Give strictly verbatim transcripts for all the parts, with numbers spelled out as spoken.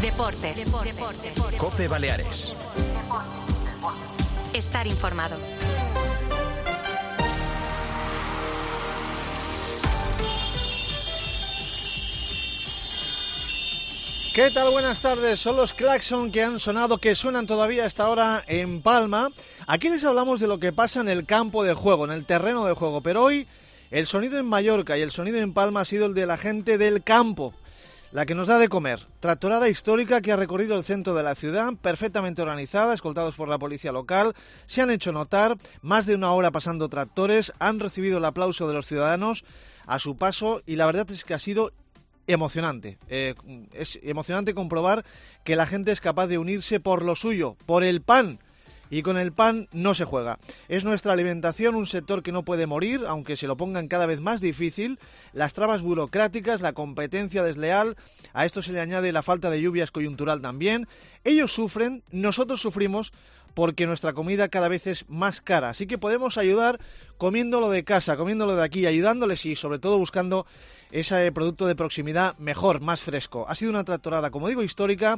Deportes. Deportes. COPE Baleares. Estar informado. ¿Qué tal? Buenas tardes. Son los claxon que han sonado, que suenan todavía hasta ahora en Palma. Aquí les hablamos de lo que pasa en el campo de juego, en el terreno de juego. Pero hoy el sonido en Mallorca y el sonido en Palma ha sido el de la gente del campo, la que nos da de comer. Tractorada histórica que ha recorrido el centro de la ciudad, perfectamente organizada, escoltados por la policía local. Se han hecho notar, más de una hora pasando tractores, han recibido el aplauso de los ciudadanos a su paso y la verdad es que ha sido emocionante. Eh, es emocionante comprobar que la gente es capaz de unirse por lo suyo, por el pan. Y con el pan no se juega. Es nuestra alimentación un sector que no puede morir, aunque se lo pongan cada vez más difícil. Las trabas burocráticas, la competencia desleal, a esto se le añade la falta de lluvias coyuntural también. Ellos sufren, nosotros sufrimos, porque nuestra comida cada vez es más cara. Así que podemos ayudar comiéndolo de casa, comiéndolo de aquí, ayudándoles y sobre todo buscando ese producto de proximidad mejor, más fresco. Ha sido una tractorada, como digo, histórica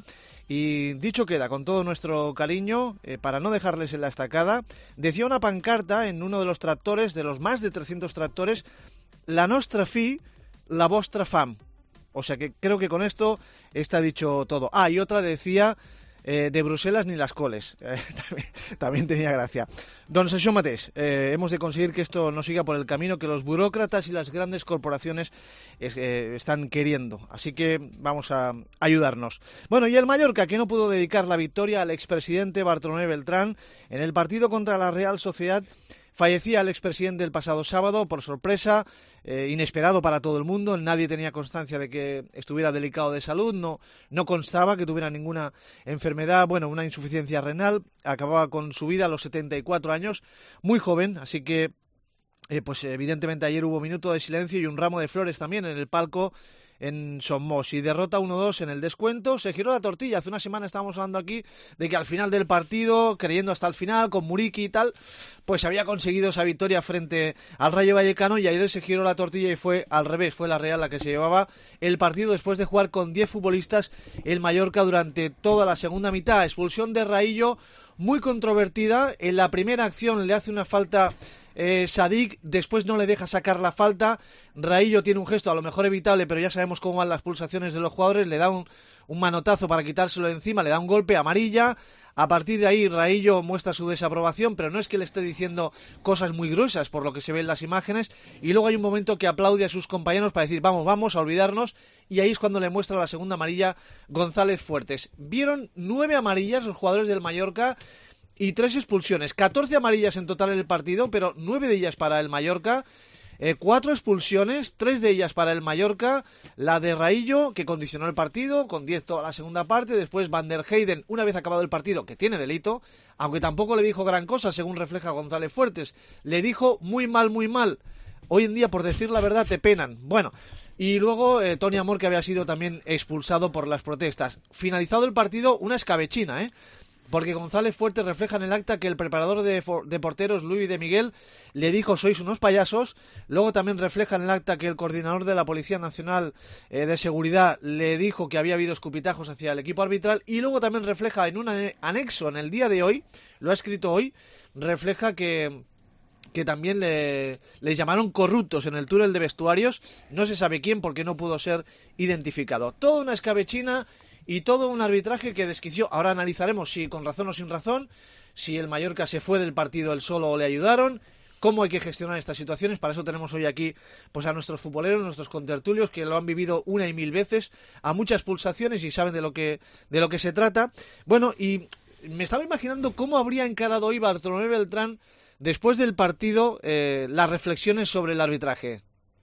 y dicho queda, con todo nuestro cariño, eh, para no dejarles en la estacada, decía una pancarta en uno de los tractores, de los más de trescientos tractores, la nostra fi, la vostra fam. O sea que creo que con esto está dicho todo. Ah, y otra decía... Eh, de Bruselas ni las coles. Eh, también, también tenía gracia. Doncs això mateix, eh, hemos de conseguir que esto no siga por el camino que los burócratas y las grandes corporaciones es, eh, están queriendo. Así que vamos a ayudarnos. Bueno, y el Mallorca, que no pudo dedicar la victoria al expresidente Bartolomé Beltrán en el partido contra la Real Sociedad. Fallecía el expresidente el pasado sábado, por sorpresa, eh, inesperado para todo el mundo. Nadie tenía constancia de que estuviera delicado de salud, no, no constaba que tuviera ninguna enfermedad, bueno, una insuficiencia renal. Acababa con su vida a los setenta y cuatro años, muy joven, así que, eh, pues evidentemente ayer hubo minuto de silencio y un ramo de flores también en el palco en Somos, y derrota uno dos en el descuento. Se giró la tortilla. Hace una semana estábamos hablando aquí de que al final del partido, creyendo hasta el final, con Muriqui y tal, pues había conseguido esa victoria frente al Rayo Vallecano, y ayer se giró la tortilla y fue al revés. Fue la Real la que se llevaba el partido después de jugar con diez futbolistas el Mallorca durante toda la segunda mitad. Expulsión de Raillo muy controvertida. En la primera acción le hace una falta Eh, Sadik, después no le deja sacar la falta. Raillo tiene un gesto a lo mejor evitable, pero ya sabemos cómo van las pulsaciones de los jugadores. Le da un, un manotazo para quitárselo de encima, le da un golpe, amarilla. A partir de ahí Raillo muestra su desaprobación, pero no es que le esté diciendo cosas muy gruesas por lo que se ve en las imágenes. Y luego hay un momento que aplaude a sus compañeros para decir vamos, vamos a olvidarnos, y ahí es cuando le muestra la segunda amarilla González Fuertes. Vieron nueve amarillas los jugadores del Mallorca y tres expulsiones, catorce amarillas en total en el partido, pero nueve de ellas para el Mallorca, eh, cuatro expulsiones, tres de ellas para el Mallorca, la de Raillo, que condicionó el partido, con diez toda la segunda parte. Después Van der Heyden, una vez acabado el partido, que tiene delito, aunque tampoco le dijo gran cosa, según refleja González Fuertes, le dijo muy mal, muy mal. Hoy en día, por decir la verdad, te penan. Bueno, y luego eh, Toni Amor, que había sido también expulsado por las protestas. Finalizado el partido, una escabechina, ¿eh? Porque González Fuertes refleja en el acta que el preparador de, de porteros, Luis de Miguel, le dijo sois unos payasos. Luego también refleja en el acta que el coordinador de la Policía Nacional eh, de Seguridad le dijo que había habido escupitajos hacia el equipo arbitral. Y luego también refleja en un anexo en el día de hoy, lo ha escrito hoy, refleja que... que también le, le llamaron corruptos en el túnel de vestuarios. No se sabe quién, porque no pudo ser identificado. Toda una escabechina y todo un arbitraje que desquició. Ahora analizaremos si con razón o sin razón, si el Mallorca se fue del partido él solo o le ayudaron, cómo hay que gestionar estas situaciones. Para eso tenemos hoy aquí pues a nuestros futboleros, nuestros contertulios, que lo han vivido una y mil veces, a muchas pulsaciones, y saben de lo que, de lo que se trata. Bueno, y me estaba imaginando cómo habría encarado hoy Bartolomé Beltrán, después del partido, eh, las reflexiones sobre el arbitraje.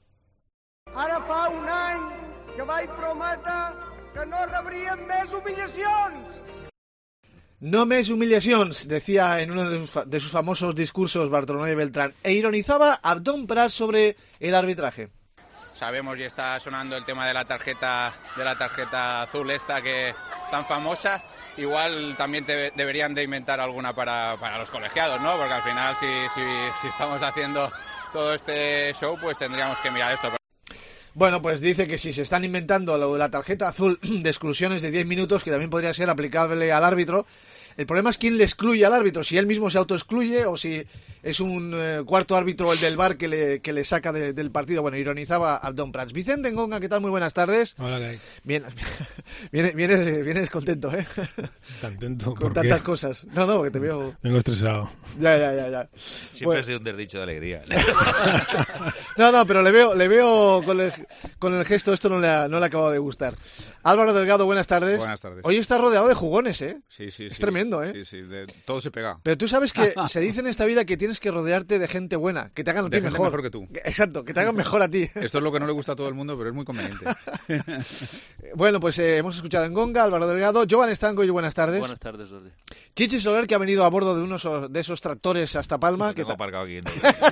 Ara fa un any que vaig prometre que no rebríem més humillacions. No més humillacions, decía en uno de sus, de sus famosos discursos Bartolomé Beltrán, e ironizaba Abdón Prat sobre el arbitraje. Sabemos y está sonando el tema de la tarjeta de la tarjeta azul esta que tan famosa. Igual también te, deberían de inventar alguna para, para los colegiados, ¿no? Porque al final si, si, si estamos haciendo todo este show, pues tendríamos que mirar esto. Bueno, pues dice que si se están inventando lo de la tarjeta azul de exclusiones de diez minutos, que también podría ser aplicable al árbitro. El problema es quién le excluye al árbitro, si él mismo se autoexcluye o si es un eh, cuarto árbitro, el del V A R, que le, que le saca de, del partido. Bueno, ironizaba Abdón Prats. Vicente Ngonga, ¿qué tal? Muy buenas tardes. Hola, ¿qué hay? Bien, vienes, vienes, vienes contento, ¿eh? Contento, con ¿por tantas qué? cosas. No, no, que te veo... Vengo estresado. Ya, ya, ya, ya. Siempre Bueno. ha sido un desdicho de alegría. No, no, pero le veo, le veo con el, con el gesto, esto no le, ha, no le ha acabado de gustar. Álvaro Delgado, buenas tardes. Buenas tardes. Hoy está rodeado de jugones, ¿eh? Sí, sí, Es sí. tremendo, ¿eh? Sí, sí, de- todo se pega. Pero tú sabes que se dice en esta vida que tienes que rodearte de gente buena, que te hagan a De ti gente mejor. mejor que tú. Exacto, que te hagan mejor a ti. Esto es lo que no le gusta a todo el mundo, pero es muy conveniente. Bueno, pues eh, hemos escuchado en Ngonga, Álvaro Delgado, Jovan Estanco y buenas tardes. Buenas tardes, Jordi. Chichi Soler, que ha venido a bordo de unos de esos tractores hasta Palma, Lo que tengo ta- aparcado aquí.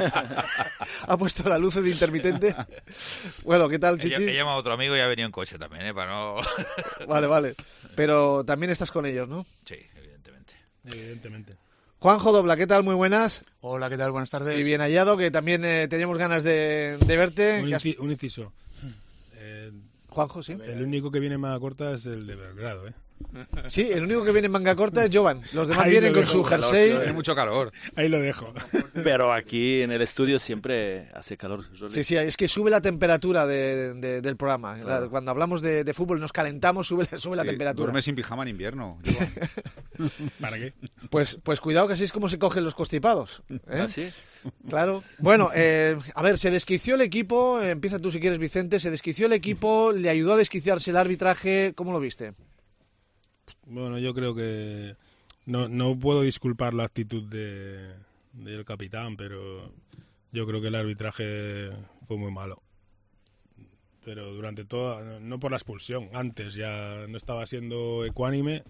ha puesto la luz de intermitente. Bueno, ¿qué tal, He, Chichi? he llamado a otro amigo y ha venido en coche también, ¿eh? Para no... Vale, vale. Pero también estás con ellos, ¿no? Sí, evidentemente. Evidentemente. Juanjo Dobla, ¿qué tal? Muy buenas. Hola, ¿qué tal? Buenas tardes. Y bien hallado, que también eh, teníamos ganas de, de verte. Un, Que has- inci- un inciso. Eh, Juanjo, sí. el único que viene más corta es el de Belgrado, ¿eh? Sí, el único que viene en manga corta es Jovan. Los demás Ahí vienen lo con dejo. su jersey. Tiene mucho calor. Ahí lo dejo. Pero aquí en el estudio siempre hace calor, Jordi. Sí, sí, es que sube la temperatura de- de- del programa. La- Claro. Cuando hablamos de, de fútbol nos calentamos, sube, sube la Sí, temperatura. duerme sin pijama en invierno. Joan. ¿Para qué? Pues, pues cuidado, que así es como se cogen los constipados. ¿eh? ¿Ah, sí? Claro. Bueno, eh, a ver, se desquició el equipo. eh, empieza tú si quieres, Vicente. Se desquició el equipo, le ayudó a desquiciarse el arbitraje. ¿Cómo lo viste? Bueno, yo creo que no, no puedo disculpar la actitud de, del capitán, pero yo creo que el arbitraje fue muy malo. Pero durante toda, no por la expulsión, antes ya no estaba siendo ecuánime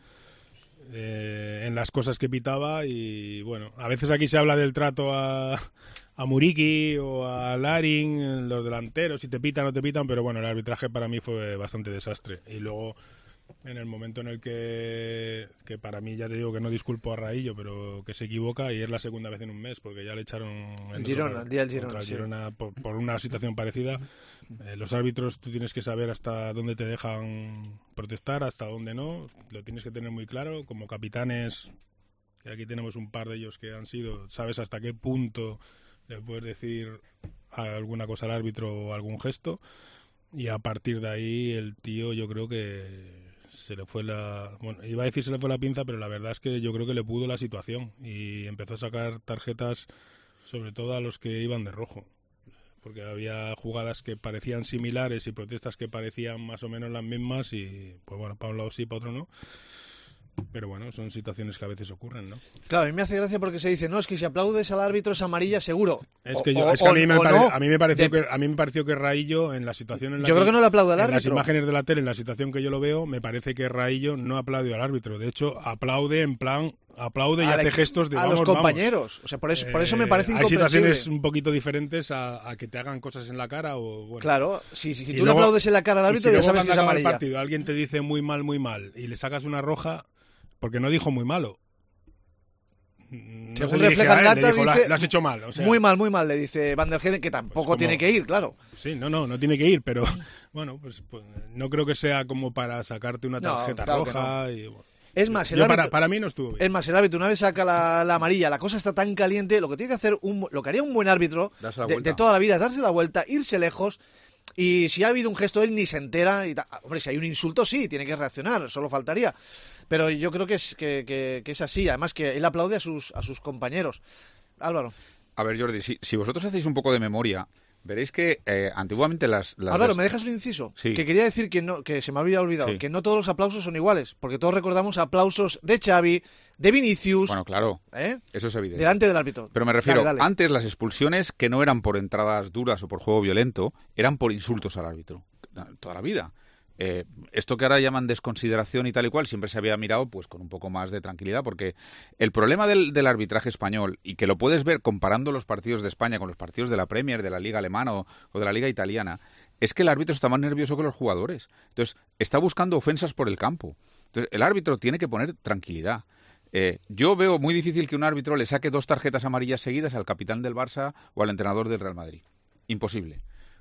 eh, en las cosas que pitaba y bueno, a veces aquí se habla del trato a, a Muriqui o a Larin, los delanteros, si te pitan o no te pitan, pero bueno, el arbitraje para mí fue bastante desastre. Y luego en el momento en el que, que para mí ya te digo que no disculpo a Raillo, pero que se equivoca y es la segunda vez en un mes, porque ya le echaron en El otro Girona, par- el día del Girona, contra el sí. Girona por, por una situación parecida. Eh, los árbitros tú tienes que saber hasta dónde te dejan protestar, hasta dónde no, lo tienes que tener muy claro. Como capitanes, que aquí tenemos un par de ellos que han sido, sabes hasta qué punto le puedes decir alguna cosa al árbitro o algún gesto. Y a partir de ahí el tío yo creo que se le fue la... Bueno, iba a decir se le fue la pinza, pero la verdad es que yo creo que le pudo la situación y empezó a sacar tarjetas sobre todo a los que iban de rojo. Porque había jugadas que parecían similares y protestas que parecían más o menos las mismas y pues bueno, para un lado sí, para otro no. Pero bueno, son situaciones que a veces ocurren, ¿no? Claro, a mí me hace gracia porque se dice, no, es que si aplaudes al árbitro es amarilla seguro. Es O- que, yo, o- es que a, mí me o pare- no. a mí me pareció De- que a mí me pareció que Raillo en la situación en la Yo creo que no le aplaude al en las árbitro. imágenes de la tele, en la situación que yo lo veo, me parece que Raillo no aplaude al árbitro. De hecho, aplaude en plan, aplaude y A hace la- gestos de a vamos, los vamos. compañeros. O sea, por eso, por eso me Eh, parece Hay incomprensible. situaciones un poquito diferentes a, a que te hagan cosas en la cara o bueno. Claro, si, si, si Y tú le luego- aplaudes en la cara al y árbitro si ya luego sabes que cuando es acaba el amarilla. partido alguien te dice muy mal, muy mal y le sacas una roja porque no dijo muy malo. No Según se dirige refleja a el él, le data, dijo, "La- dice, lo has hecho mal". O sea, Muy mal, muy mal, le dice Van der Heijden, que tampoco como- tiene que ir, claro. Sí, no, no, no tiene que ir, pero bueno, pues, pues no creo que sea como para sacarte una No, tarjeta claro que roja. Y, bueno. Es más, el Yo árbitro, para, para mí no estuvo bien. es más, el árbitro una vez saca la, la amarilla, la cosa está tan caliente, lo que tiene que hacer, un, lo que haría un buen árbitro Darse la de, vuelta. de toda la vida es darse la vuelta, irse lejos, y si ha habido un gesto él ni se entera. Y ta- Hombre, si hay un insulto sí, tiene que reaccionar, solo faltaría. Pero yo creo que es, que, que- que es así, además que él aplaude a sus, a sus compañeros. Álvaro. A ver, Jordi, si, si vosotros hacéis un poco de memoria, veréis que eh, antiguamente las... las Álvaro, des- ¿me dejas un inciso? Sí. Que quería decir que no, que se me había olvidado, Sí. que no todos los aplausos son iguales, porque todos recordamos aplausos de Xavi, de Vinicius, Bueno, claro, ¿eh? eso es evidente. delante del árbitro. Pero me refiero, Dale, dale. antes las expulsiones que no eran por entradas duras o por juego violento, eran por insultos al árbitro. Toda la vida. Eh, esto que ahora llaman desconsideración y tal y cual, siempre se había mirado pues con un poco más de tranquilidad, porque el problema del, del arbitraje español, y que lo puedes ver comparando los partidos de España con los partidos de la Premier, de la Liga Alemana o, o de la Liga Italiana, es que el árbitro está más nervioso que los jugadores. Entonces, está buscando ofensas por el campo. Entonces, el árbitro tiene que poner tranquilidad. Eh, yo veo muy difícil que un árbitro le saque dos tarjetas amarillas seguidas al capitán del Barça o al entrenador del Real Madrid. Imposible.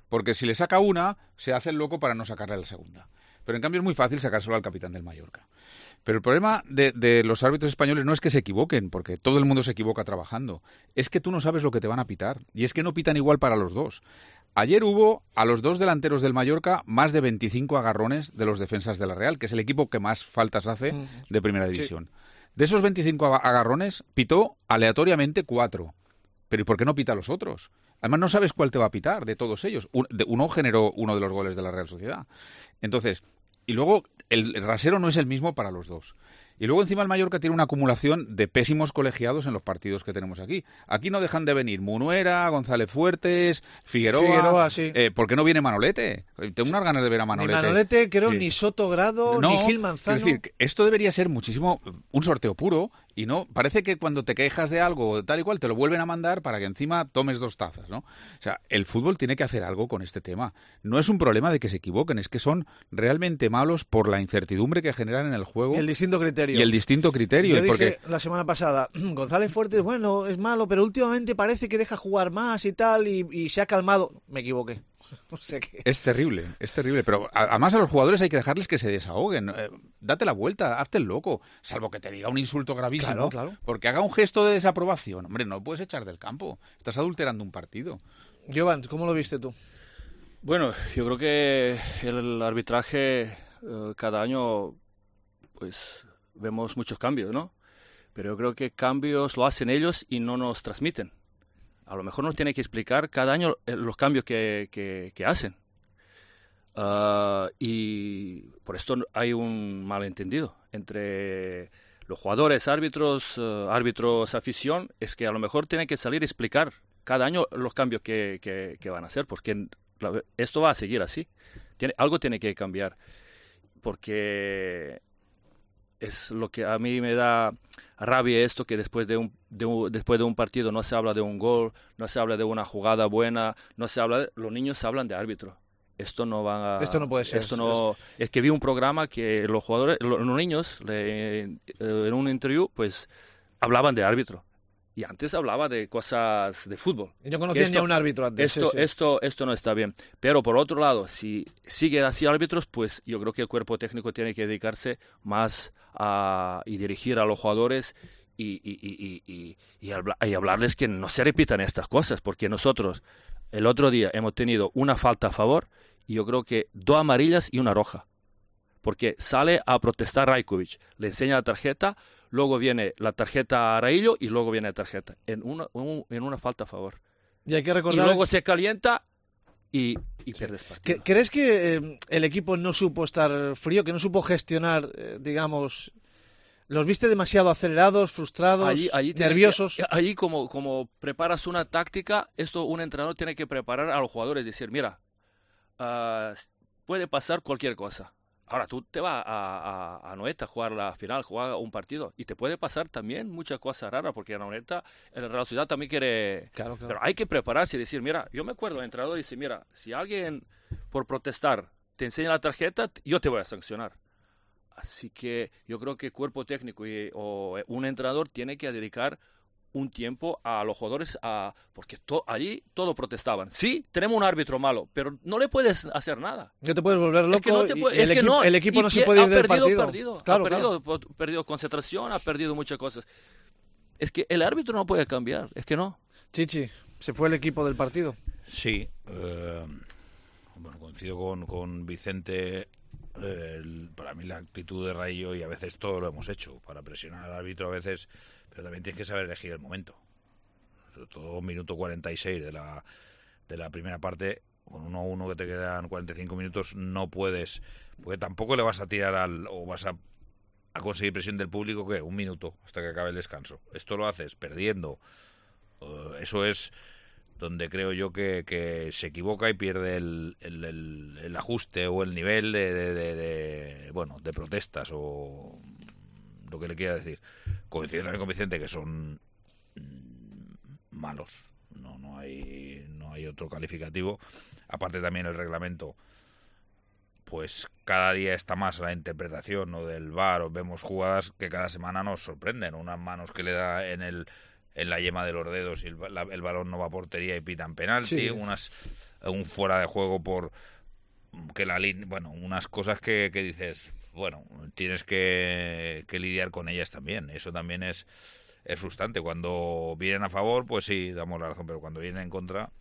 porque si le saca una, se hace el loco para no sacarle la segunda. Pero en cambio es muy fácil sacárselo al capitán del Mallorca. Pero el problema de, de los árbitros españoles no es que se equivoquen, porque todo el mundo se equivoca trabajando. Es que tú no sabes lo que te van a pitar. Y es que no pitan igual para los dos. Ayer hubo a los dos delanteros del Mallorca más de veinticinco agarrones de los defensas de la Real, que es el equipo que más faltas hace de primera división. Sí. De esos veinticinco agarrones, pitó aleatoriamente cuatro. Pero ¿y por qué no pita a los otros? Además, no sabes cuál te va a pitar de todos ellos. Uno generó uno de los goles de la Real Sociedad. Entonces, y luego el rasero no es el mismo para los dos. Y luego encima el Mallorca tiene una acumulación de pésimos colegiados en los partidos que tenemos aquí. Aquí no dejan de venir Munuera, González Fuertes, Figueroa. Figueroa sí. eh, ¿Por qué no viene Manolete? Tengo unas ganas de ver a Manolete. Ni Manolete, creo, sí. ni Soto Grado, no, ni Gil Manzano. Es decir, esto debería ser muchísimo un sorteo puro y no parece que cuando te quejas de algo tal y cual te lo vuelven a mandar para que encima tomes dos tazas, ¿no? O sea, el fútbol tiene que hacer algo con este tema. No es un problema de que se equivoquen, es que son realmente malos por la incertidumbre que generan en el juego. Y el distinto criterio. Y el distinto criterio. Yo dije porque... la semana pasada, González Fuertes, bueno, es malo, pero últimamente parece que deja jugar más y tal, y, y se ha calmado. Me equivoqué. No sé qué. Es terrible, es terrible. Pero además a los jugadores hay que dejarles que se desahoguen. Eh, date la vuelta, hazte el loco. Salvo que te diga un insulto gravísimo. Claro, claro. Porque haga un gesto de desaprobación. Hombre, no lo puedes echar del campo. Estás adulterando un partido. Jovan, ¿cómo lo viste tú? Bueno, yo creo que el arbitraje eh, cada año, pues vemos muchos cambios, ¿no? Pero yo creo que cambios lo hacen ellos y no nos transmiten. A lo mejor nos tiene que explicar cada año los cambios que, que, que hacen. Uh, y por esto hay un malentendido entre los jugadores, árbitros, uh, árbitros, afición. Es que a lo mejor tienen que salir a explicar cada año los cambios que, que, que van a hacer, porque esto va a seguir así. Tiene, algo tiene que cambiar, porque es lo que a mí me da rabia esto, que después de un, de un después de un partido no se habla de un gol, no se habla de una jugada buena, no se habla de, los niños hablan de árbitro. Esto no va a, esto no puede ser. Esto no, es, es que vi un programa que los jugadores, los, los niños le, en un interview pues hablaban de árbitro. Y antes hablaba de cosas de fútbol. Yo conocía ni a un árbitro antes. Esto, sí, sí. esto, esto no está bien. Pero por otro lado, si sigue así árbitros, pues yo creo que el cuerpo técnico tiene que dedicarse más a y dirigir a los jugadores y, y, y, y, y, habla, y hablarles que no se repitan estas cosas, porque nosotros el otro día hemos tenido una falta a favor y yo creo que dos amarillas y una roja. Porque sale a protestar Rajkovic, le enseña la tarjeta, luego viene la tarjeta a Araillo y luego viene la tarjeta, en una, un, en una falta a favor. Y hay que recordar... Y luego se calienta y, y sí. pierdes partido. ¿Crees que eh, el equipo no supo estar frío, que no supo gestionar, eh, digamos... ¿Los viste demasiado acelerados, frustrados, allí, allí nerviosos? Que, allí como, como preparas una táctica, esto un entrenador tiene que preparar a los jugadores, decir, mira, uh, puede pasar cualquier cosa. Ahora tú te vas a, a, a Noeta a jugar la final, jugar un partido, y te puede pasar también muchas cosas raras, porque en Noeta, en la Real Sociedad también quiere... Claro, claro. Pero hay que prepararse y decir, mira, yo me acuerdo, el entrenador dice, mira, si alguien por protestar te enseña la tarjeta, yo te voy a sancionar. Así que yo creo que el cuerpo técnico y, o un entrenador tiene que dedicar un tiempo a los jugadores, a, porque to, allí todos protestaban. Sí, tenemos un árbitro malo, pero no le puedes hacer nada. No te puedes volver loco. Es que no te puede, y el, es que equipo, no, el equipo y no se puede ir del perdido, partido. Perdido, claro, ha perdido, claro. perdido concentración, ha perdido muchas cosas. Es que el árbitro no puede cambiar, es que no. Chichi, se fue el equipo del partido. Sí, eh, bueno, coincido con, con Vicente. El, para mí la actitud de Rayo, y a veces todo lo hemos hecho para presionar al árbitro a veces, pero también tienes que saber elegir el momento. Sobre todo minuto cuarenta y seis de la de la primera parte, con uno a uno que te quedan cuarenta y cinco minutos, no puedes, porque tampoco le vas a tirar al o vas a, a conseguir presión del público que un minuto hasta que acabe el descanso. Esto lo haces perdiendo. Uh, eso es donde creo yo que, que se equivoca y pierde el, el, el, el ajuste o el nivel de, de, de, de, bueno, de protestas o lo que le quiera decir. Coincido también con Vicente que son malos, no, no hay, no hay otro calificativo. Aparte también el reglamento, pues cada día está más a la interpretación, ¿no?, del V A R. Vemos jugadas que cada semana nos sorprenden, unas manos que le da en el en la yema de los dedos y el, la, el balón no va a portería y pitan penalti, Sí. unas un fuera de juego por que la línea, bueno, unas cosas que, que dices, bueno, tienes que, que lidiar con ellas también. Eso también es, es frustrante. Cuando vienen a favor, pues sí, damos la razón, pero cuando vienen en contra,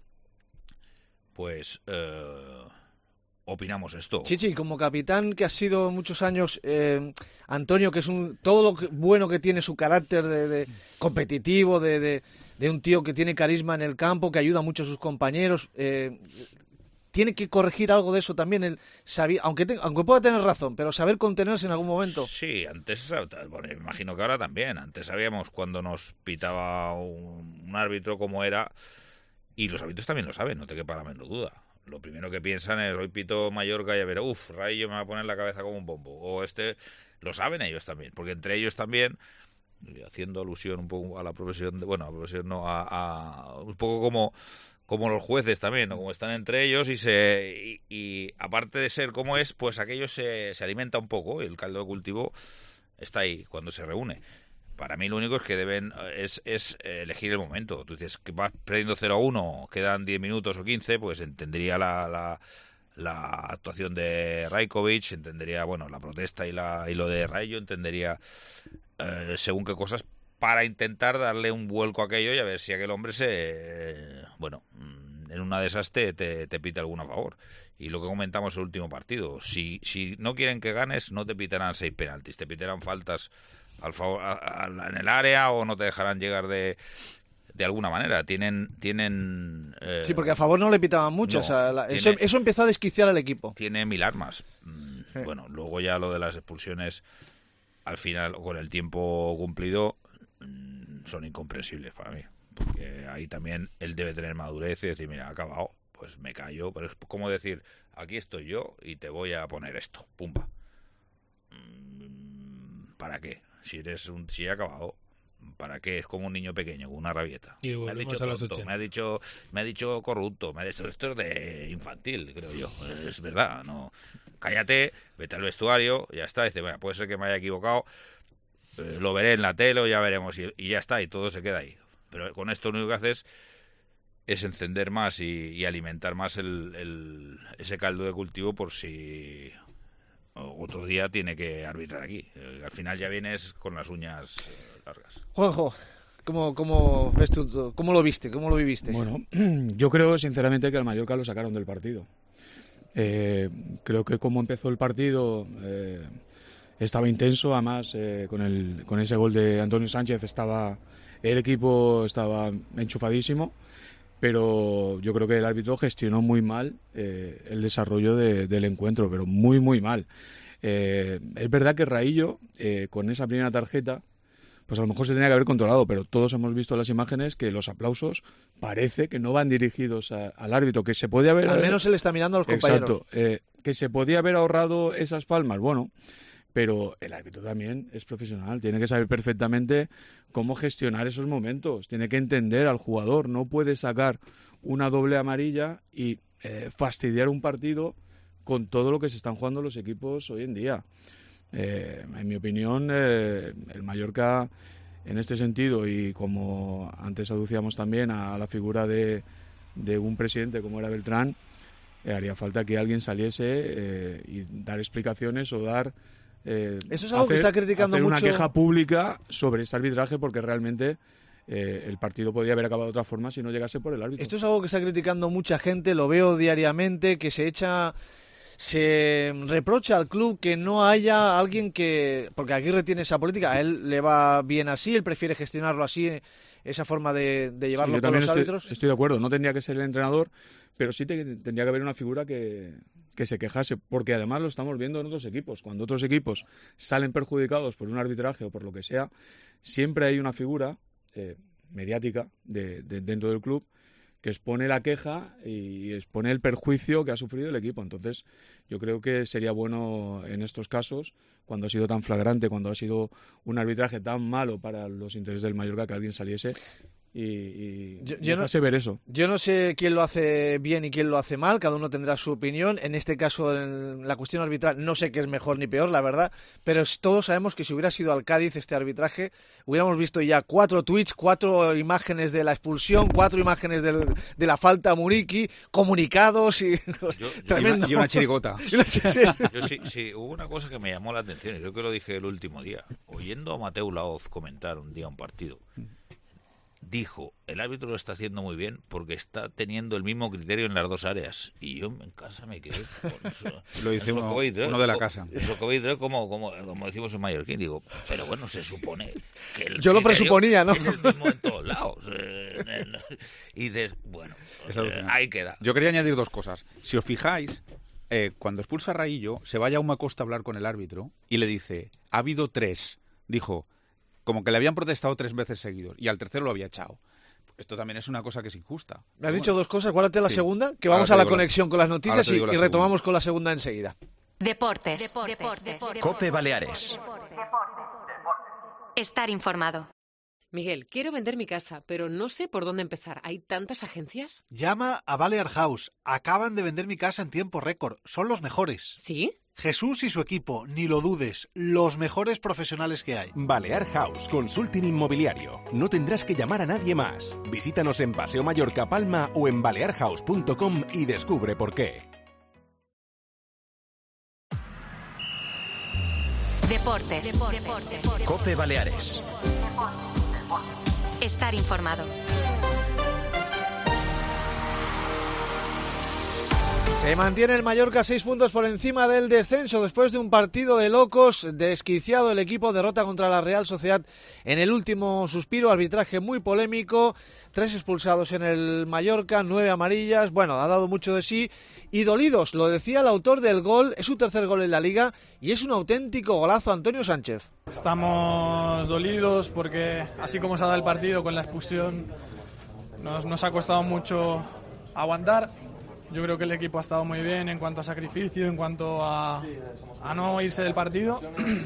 pues eh, opinamos esto. Chichi, como capitán que ha sido muchos años, eh, Antonio, que es un todo lo que, bueno que tiene su carácter de, de competitivo, de, de, de un tío que tiene carisma en el campo, que ayuda mucho a sus compañeros, eh, tiene que corregir algo de eso también, el saber, aunque, te, aunque pueda tener razón, pero saber contenerse en algún momento. Sí, antes, bueno, me imagino que ahora también. Antes sabíamos cuando nos pitaba un, un árbitro cómo era, y los árbitros también lo saben, no te quepa la menor duda. Lo primero que piensan es, hoy pito Mallorca y a ver, uff, Rayo me va a poner la cabeza como un bombo. O este, lo saben ellos también, porque entre ellos también, haciendo alusión un poco a la profesión, de, bueno, a la profesión no, a, a un poco como... como los jueces también, ¿no? Como están entre ellos y se y, y aparte de ser como es, pues aquello se, se alimenta un poco y el caldo de cultivo está ahí cuando se reúne. Para mí lo único es que deben es, es elegir el momento. Tú dices que vas perdiendo cero a uno, quedan diez minutos o quince, pues entendería la, la, la actuación de Rajkovic, entendería, bueno, la protesta y la y lo de Rayo, entendería eh, según qué cosas, para intentar darle un vuelco a aquello y a ver si aquel hombre se... Eh, bueno, en una de esas te, te, te pita alguna a favor. Y lo que comentamos el último partido, si, si no quieren que ganes, no te pitarán seis penaltis, te pitarán faltas al favor, a, a, en el área o no te dejarán llegar de... de alguna manera, tienen... tienen eh, sí, porque a favor no le pitaban muchas. No, a la, tiene, eso, eso empezó a desquiciar al equipo. Tiene mil armas. Sí. Bueno, luego ya lo de las expulsiones, al final, con el tiempo cumplido, son incomprensibles para mí, porque ahí también él debe tener madurez y decir, mira, ha acabado, pues me callo, pero es como decir, aquí estoy yo y te voy a poner esto, pumpa. ¿Para qué? Si eres un, si he acabado, ¿para qué? Es como un niño pequeño con una rabieta. Y me ha dicho a los tonto, me ha dicho, me ha dicho corrupto, me ha dicho, esto es de infantil, creo yo, es verdad, no, cállate, vete al vestuario, ya está, dice, bueno, puede ser que me haya equivocado, lo veré en la tele o ya veremos y, y ya está, y todo se queda ahí. Pero con esto lo único que haces es encender más y, y alimentar más el, el, ese caldo de cultivo por si otro día tiene que arbitrar aquí. Al final ya vienes con las uñas largas. Juanjo, ¿cómo, cómo ves tú, cómo lo viste, cómo lo viviste? Bueno, yo creo sinceramente que al Mallorca lo sacaron del partido. Eh, creo que como empezó el partido... Eh, Estaba intenso, además eh, con el con ese gol de Antonio Sánchez estaba el equipo estaba enchufadísimo, pero yo creo que el árbitro gestionó muy mal eh, el desarrollo de, del encuentro, pero muy muy mal. Eh, es verdad que Raillo eh, con esa primera tarjeta, pues a lo mejor se tenía que haber controlado, pero todos hemos visto las imágenes que los aplausos parece que no van dirigidos a, al árbitro, que se puede haber al menos él está mirando a los compañeros. Exacto, eh, que se podía haber ahorrado esas palmas, bueno. Pero el árbitro también es profesional, tiene que saber perfectamente cómo gestionar esos momentos, tiene que entender al jugador, no puede sacar una doble amarilla y eh, fastidiar un partido con todo lo que se están jugando los equipos hoy en día. Eh, en mi opinión, eh, el Mallorca en este sentido, y como antes aducíamos también a la figura de, de un presidente como era Beltrán, eh, haría falta que alguien saliese eh, y dar explicaciones o dar... Eh, Eso es algo hacer, que está criticando hacer mucho. una queja pública sobre este arbitraje, porque realmente eh, el partido podría haber acabado de otra forma si no llegase por el árbitro. Esto es algo que está criticando mucha gente, lo veo diariamente, que se echa, se reprocha al club que no haya alguien que, porque Aguirre tiene esa política, a él le va bien así, él prefiere gestionarlo así, esa forma de, de llevarlo sí, con los estoy, árbitros. Estoy de acuerdo, no tendría que ser el entrenador, pero sí te, tendría que haber una figura que, que se quejase, porque además lo estamos viendo en otros equipos. Cuando otros equipos salen perjudicados por un arbitraje o por lo que sea, siempre hay una figura eh, mediática de, de, dentro del club que expone la queja y expone el perjuicio que ha sufrido el equipo. Entonces, yo creo que sería bueno en estos casos, cuando ha sido tan flagrante, cuando ha sido un arbitraje tan malo para los intereses del Mallorca, que alguien saliese y, y yo, yo déjase no, ver eso. Yo no sé quién lo hace bien y quién lo hace mal, cada uno tendrá su opinión. En este caso, en la cuestión arbitral, no sé qué es mejor ni peor, la verdad, pero todos sabemos que si hubiera sido al Cádiz este arbitraje, hubiéramos visto ya cuatro tweets, cuatro imágenes de la expulsión, cuatro imágenes de, de la falta a Muriqui, comunicados y... Yo, yo, tremendo. Y una chirigota. Y una chi- sí, sí. Yo sí, sí, hubo una cosa que me llamó la atención, y creo que lo dije el último día. Oyendo a Mateu Laoz comentar un día un partido, dijo, el árbitro lo está haciendo muy bien porque está teniendo el mismo criterio en las dos áreas. Y yo en casa me quedé con eso. Lo dice Es uno, que voy, ¿no? uno de la Es casa. Es lo que voy, ¿no? como, como, como decimos en mallorquín. Digo, pero bueno, se supone que el Yo lo criterio presuponía, ¿no? es el mismo en todos lados. Eh, en- y dices, bueno, Es eh, alucinante. ahí queda. Yo quería añadir dos cosas. Si os fijáis, eh, cuando expulsa a Raillo, se va Jaume Acosta a hablar con el árbitro y le dice, ha habido tres. Dijo, como que le habían protestado tres veces seguidos y al tercero lo había echado. Esto también es una cosa que es injusta. Me has Pero dicho bueno. dos cosas, guárdate la Sí. segunda, que Ahora vamos te a la digo la- conexión con las ahora noticias te y, digo la y segunda. retomamos con la segunda enseguida. Deportes. Deportes. Cope Baleares. Estar informado. Miguel, quiero vender mi casa, pero no sé por dónde empezar. ¿Hay tantas agencias? Llama a Balear House. Acaban de vender mi casa en tiempo récord. Son los mejores. ¿Sí? Jesús y su equipo, ni lo dudes, los mejores profesionales que hay. Balear House Consulting Inmobiliario. No tendrás que llamar a nadie más. Visítanos en Paseo Mallorca Palma o en balear house punto com y descubre por qué. Deportes. Cope Baleares. Estar informado. Se mantiene el Mallorca seis puntos por encima del descenso después de un partido de locos. Desquiciado el equipo, derrota contra la Real Sociedad en el último suspiro, arbitraje muy polémico, tres expulsados en el Mallorca, nueve amarillas, bueno, ha dado mucho de sí y dolidos, lo decía el autor del gol, es su tercer gol en la Liga y es un auténtico golazo, Antonio Sánchez. Estamos dolidos porque así como se ha dado el partido con la expulsión nos, nos ha costado mucho aguantar. Yo creo que el equipo ha estado muy bien en cuanto a sacrificio, en cuanto a, a no irse del partido,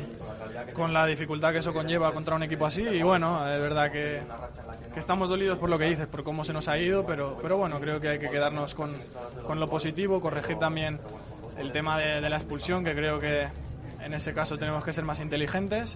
con la dificultad que eso conlleva contra un equipo así. Y bueno, es verdad que, que estamos dolidos por lo que dices, por cómo se nos ha ido, pero, pero bueno, creo que hay que quedarnos con, con lo positivo, corregir también el tema de, de la expulsión, que creo que en ese caso tenemos que ser más inteligentes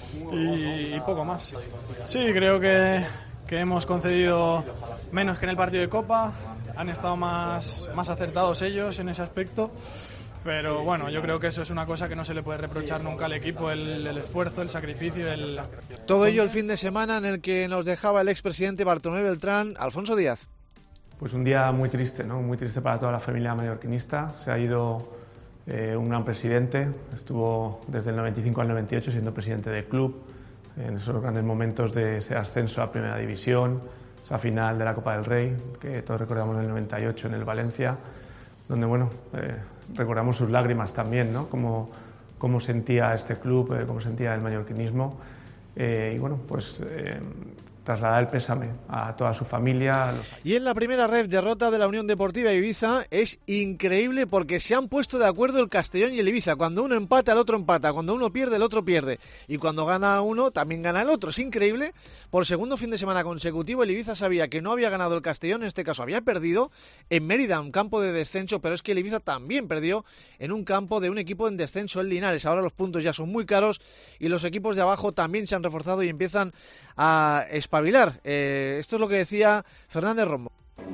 y, y poco más. Sí, creo que, que hemos concedido menos que en el partido de Copa. Han estado más, más acertados ellos en ese aspecto, pero bueno, yo creo que eso es una cosa que no se le puede reprochar nunca al equipo, el, el esfuerzo, el sacrificio. El... Todo ello el fin de semana en el que nos dejaba el expresidente Bartomeu Beltrán, Alfonso Díaz. Pues un día muy triste, ¿no? Muy triste para toda la familia mallorquinista. Se ha ido eh, un gran presidente, estuvo desde el noventa y cinco al noventa y ocho siendo presidente del club, en esos grandes momentos de ese ascenso a Primera División, esa final de la Copa del Rey, que todos recordamos en el noventa y ocho en el Valencia, donde, bueno, eh, recordamos sus lágrimas también, ¿no? Cómo, cómo sentía este club, eh, cómo sentía el mallorquinismo. Eh, y, bueno, pues eh, trasladar el pésame a toda su familia. A los... Y en la primera ref, derrota de la Unión Deportiva Ibiza, es increíble porque se han puesto de acuerdo el Castellón y el Ibiza. Cuando uno empata, el otro empata. Cuando uno pierde, el otro pierde. Y cuando gana uno, también gana el otro. Es increíble. Por segundo fin de semana consecutivo, el Ibiza sabía que no había ganado el Castellón, en este caso había perdido en Mérida, un campo de descenso, pero es que el Ibiza también perdió en un campo de un equipo en descenso en Linares. Ahora los puntos ya son muy caros y los equipos de abajo también se han reforzado y empiezan a espabilar. Eh, esto es lo que decía Fernández Romo.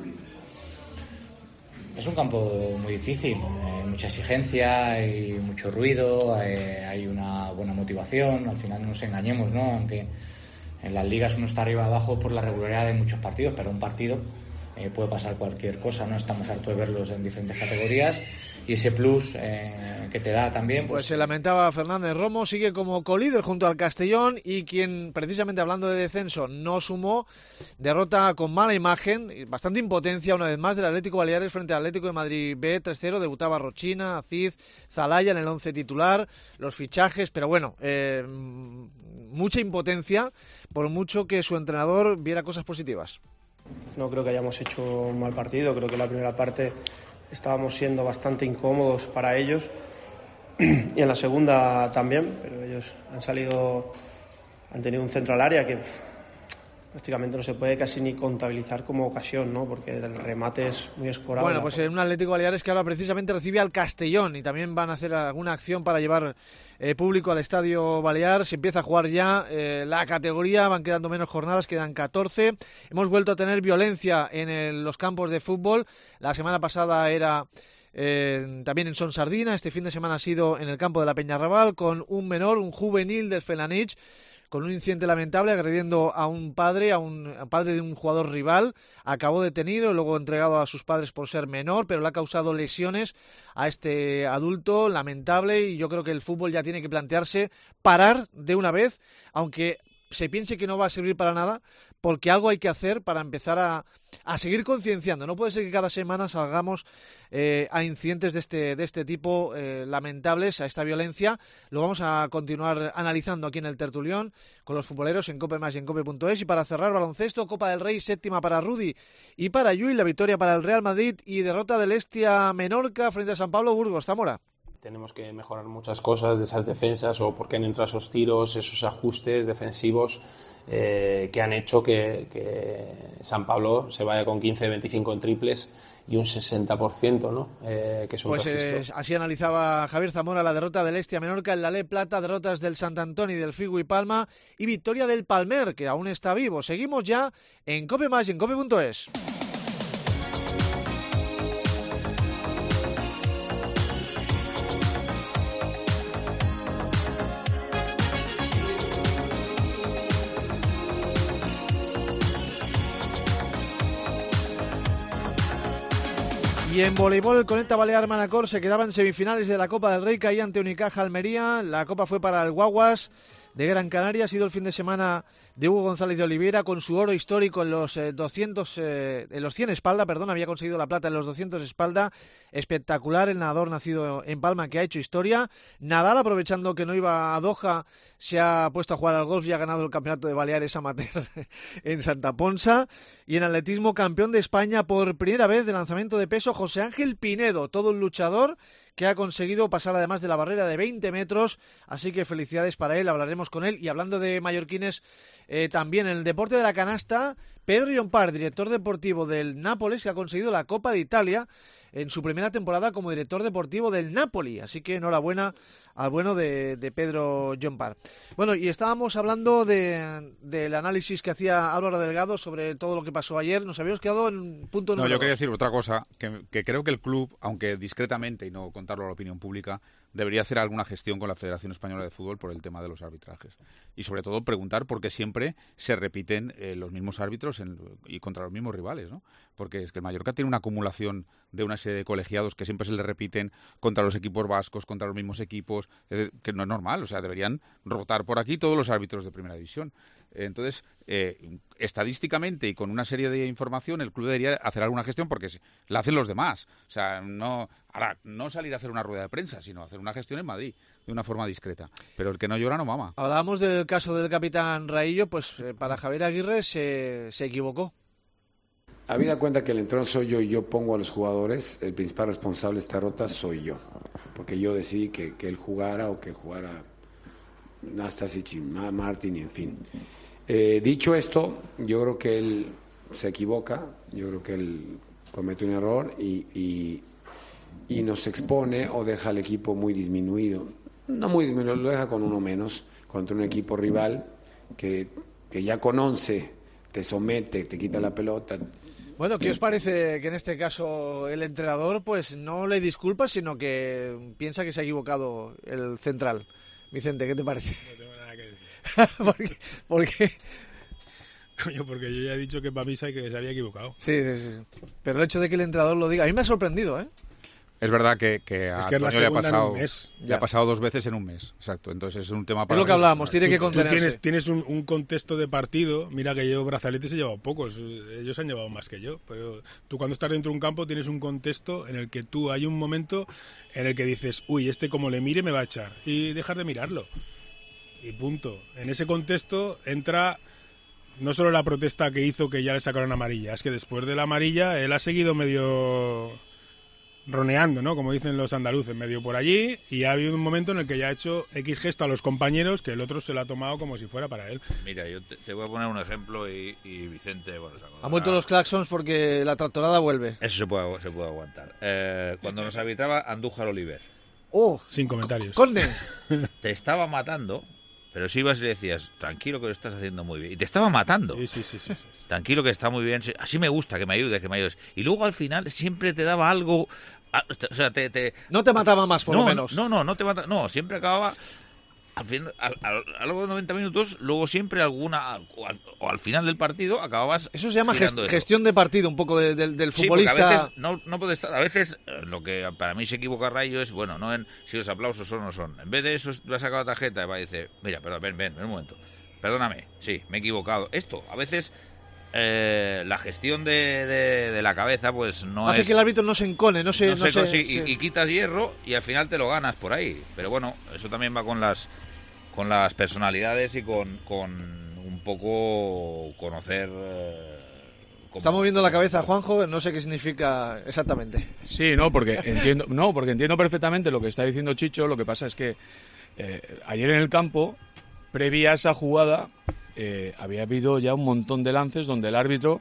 Es un campo muy difícil, hay mucha exigencia, hay mucho ruido, hay, hay una buena motivación, al final no nos engañemos, ¿no? Aunque en las ligas uno está arriba abajo por la regularidad de muchos partidos, pero un partido eh, puede pasar cualquier cosa, ¿no? Estamos hartos de verlos en diferentes categorías y ese plus eh, que te da también. Pues... pues se lamentaba Fernández Romo, sigue como colíder junto al Castellón y quien, precisamente hablando de descenso, no sumó, derrota con mala imagen, bastante impotencia una vez más del Atlético Baleares frente al Atlético de Madrid B, tres cero, debutaba Rochina, Aziz, Zalaya en el once titular, los fichajes, pero bueno, eh, mucha impotencia, por mucho que su entrenador viera cosas positivas. No creo que hayamos hecho un mal partido, creo que la primera parte estábamos siendo bastante incómodos para ellos y en la segunda también, pero ellos han salido, han tenido un centro al área que prácticamente no se puede casi ni contabilizar como ocasión, ¿no? Porque el remate es muy escorado. Bueno, pues en un Atlético Baleares que ahora precisamente recibe al Castellón y también van a hacer alguna acción para llevar eh, público al Estadio Balear. Se empieza a jugar ya eh, la categoría, van quedando menos jornadas, quedan catorce. Hemos vuelto a tener violencia en el, los campos de fútbol. La semana pasada era eh, también en Son Sardina, este fin de semana ha sido en el campo de la Peñarrabal con un menor, un juvenil del Felanich, con un incidente lamentable agrediendo a un padre, a un a padre de un jugador rival. Acabó detenido y luego entregado a sus padres por ser menor, pero le ha causado lesiones a este adulto, lamentable, y yo creo que el fútbol ya tiene que plantearse parar de una vez, aunque se piense que no va a servir para nada, porque algo hay que hacer para empezar a, a seguir concienciando. No puede ser que cada semana salgamos eh, a incidentes de este, de este tipo eh, lamentables, a esta violencia. Lo vamos a continuar analizando aquí en el Tertulión con los futboleros en Cope Más y en Cope punto es. Y para cerrar, baloncesto, Copa del Rey, séptima para Rudy y para Llull, la victoria para el Real Madrid y derrota del Hestia Menorca frente a San Pablo Burgos. Zamora. Tenemos que mejorar muchas cosas de esas defensas o por qué no entran esos tiros, esos ajustes defensivos eh, que han hecho que, que San Pablo se vaya con quince de veinticinco en triples y un sesenta por ciento, ¿no? Eh, que es un pues registro. Eh, así analizaba Javier Zamora la derrota del Hestia Menorca, el Lalé Plata, derrotas del Sant Antoni, del Figu y Palma y victoria del Palmer, que aún está vivo. Seguimos ya en Cope Más y en Cope punto es. Y en voleibol, el Conecta Balear Manacor se quedaba en semifinales de la Copa del Rey, caía ante Unicaja Almería. La Copa fue para el Guaguas de Gran Canaria. Ha sido el fin de semana de Hugo González de Oliveira con su oro histórico en los eh, doscientos, eh, en los cien espalda, perdón, había conseguido la plata en los doscientos espalda. Espectacular el nadador nacido en Palma que ha hecho historia. Nadal, aprovechando que no iba a Doha, se ha puesto a jugar al golf y ha ganado el campeonato de Baleares amateur en Santa Ponsa. Y en atletismo, campeón de España por primera vez de lanzamiento de peso, José Ángel Pinedo, todo un luchador que ha conseguido pasar además de la barrera de veinte metros, así que felicidades para él, hablaremos con él. Y hablando de mallorquines, eh, también en el deporte de la canasta, Pedro Llompart, director deportivo del Nápoles, que ha conseguido la Copa de Italia en su primera temporada como director deportivo del Napoli, así que enhorabuena al bueno de, de Pedro Llompart. Bueno, y estábamos hablando de, del análisis que hacía Álvaro Delgado sobre todo lo que pasó ayer. Nos habíamos quedado en punto número No, yo quería dos. decir otra cosa, que, que creo que el club, aunque discretamente y no contarlo a la opinión pública, debería hacer alguna gestión con la Federación Española de Fútbol por el tema de los arbitrajes. Y sobre todo preguntar por qué siempre se repiten eh, los mismos árbitros en, y contra los mismos rivales, ¿no? Porque es que el Mallorca tiene una acumulación de una serie de colegiados que siempre se le repiten contra los equipos vascos, contra los mismos equipos, eh, que no es normal. O sea, deberían rotar por aquí todos los árbitros de primera división. Eh, entonces, eh, estadísticamente y con una serie de información, el club debería hacer alguna gestión porque la hacen los demás. O sea, no, ahora, no salir a hacer una rueda de prensa, sino hacer una gestión en Madrid de una forma discreta. Pero el que no llora no mama. Hablábamos del caso del capitán Raillo, pues eh, para Javier Aguirre se, se equivocó. Habida cuenta que el entrenador soy yo y yo pongo a los jugadores, el principal responsable de esta rota soy yo, porque yo decidí que, que él jugara o que jugara Nastasic y Martin y en fin. Eh, dicho esto, yo creo que él se equivoca, yo creo que él comete un error y, y, y nos expone o deja al equipo muy disminuido, no muy disminuido, lo deja con uno menos contra un equipo rival que, que ya con once te somete, te quita la pelota. Bueno, ¿qué os parece que en este caso el entrenador pues no le disculpa, sino que piensa que se ha equivocado el central? Vicente, ¿qué te parece? No tengo nada que decir. ¿Por qué? ¿Por qué? Coño, porque yo ya he dicho que para mí se había equivocado. Sí, sí, sí. Pero el hecho de que el entrenador lo diga, a mí me ha sorprendido, ¿eh? Es verdad que, que a es que Antonio le ha pasado, mes. le ha pasado dos veces en un mes, exacto. Entonces es un tema para... Es lo que hablábamos, tiene tú, que contenerse. Tú tienes, tienes un, un contexto de partido, mira que yo brazaletes he llevado pocos, ellos han llevado más que yo, pero tú cuando estás dentro de un campo tienes un contexto en el que tú hay un momento en el que dices, uy, este como le mire me va a echar, y dejar de mirarlo. Y punto. En ese contexto entra no solo la protesta que hizo que ya le sacaron amarilla, es que después de la amarilla él ha seguido medio... roneando, ¿no? Como dicen los andaluces, medio por allí, y ha habido un momento en el que ya ha hecho X gesto a los compañeros que el otro se lo ha tomado como si fuera para él. Mira, yo te, te voy a poner un ejemplo y, y Vicente, bueno, se Han vuelto los claxons porque la tractorada vuelve. Eso se puede, se puede aguantar. Eh, cuando nos arbitraba Andújar Oliver. ¡Oh! Sin comentarios. ¡Córner! Te estaba matando, pero si ibas y le decías, tranquilo que lo estás haciendo muy bien. Y te estaba matando. Sí, sí, sí, sí, sí. Tranquilo que está muy bien. Así me gusta, que me ayudes, que me ayudes. Y luego al final siempre te daba algo... O sea, te, te... No te mataba más, por no, lo menos. No, no, no te mata... No, siempre acababa... Al fin, al, al, a lo largo de noventa minutos, luego siempre alguna... O al, o al final del partido acababas... Eso se llama gest, eso. gestión de partido, un poco de, de, del sí, futbolista... a veces no, no puede estar... A veces lo que para mí se equivoca Rayo es, bueno, no en si los aplausos son o no son. En vez de eso, le ha sacado la tarjeta y va a decir, mira, perdón, ven, ven, ven un momento. Perdóname, sí, me he equivocado. Esto, a veces... Eh, la gestión de, de, de la cabeza pues no hace es... que el árbitro no se encone, no se... No no se, se, sí, se... Y, y quitas hierro y al final te lo ganas por ahí. Pero bueno, eso también va con las con las personalidades y con, con un poco conocer... Eh, cómo... Está moviendo la cabeza Juanjo, no sé qué significa exactamente. Sí, no, porque entiendo, no, porque entiendo perfectamente lo que está diciendo Chicho. Lo que pasa es que eh, ayer en el campo, previa a esa jugada... Eh, había habido ya un montón de lances donde el árbitro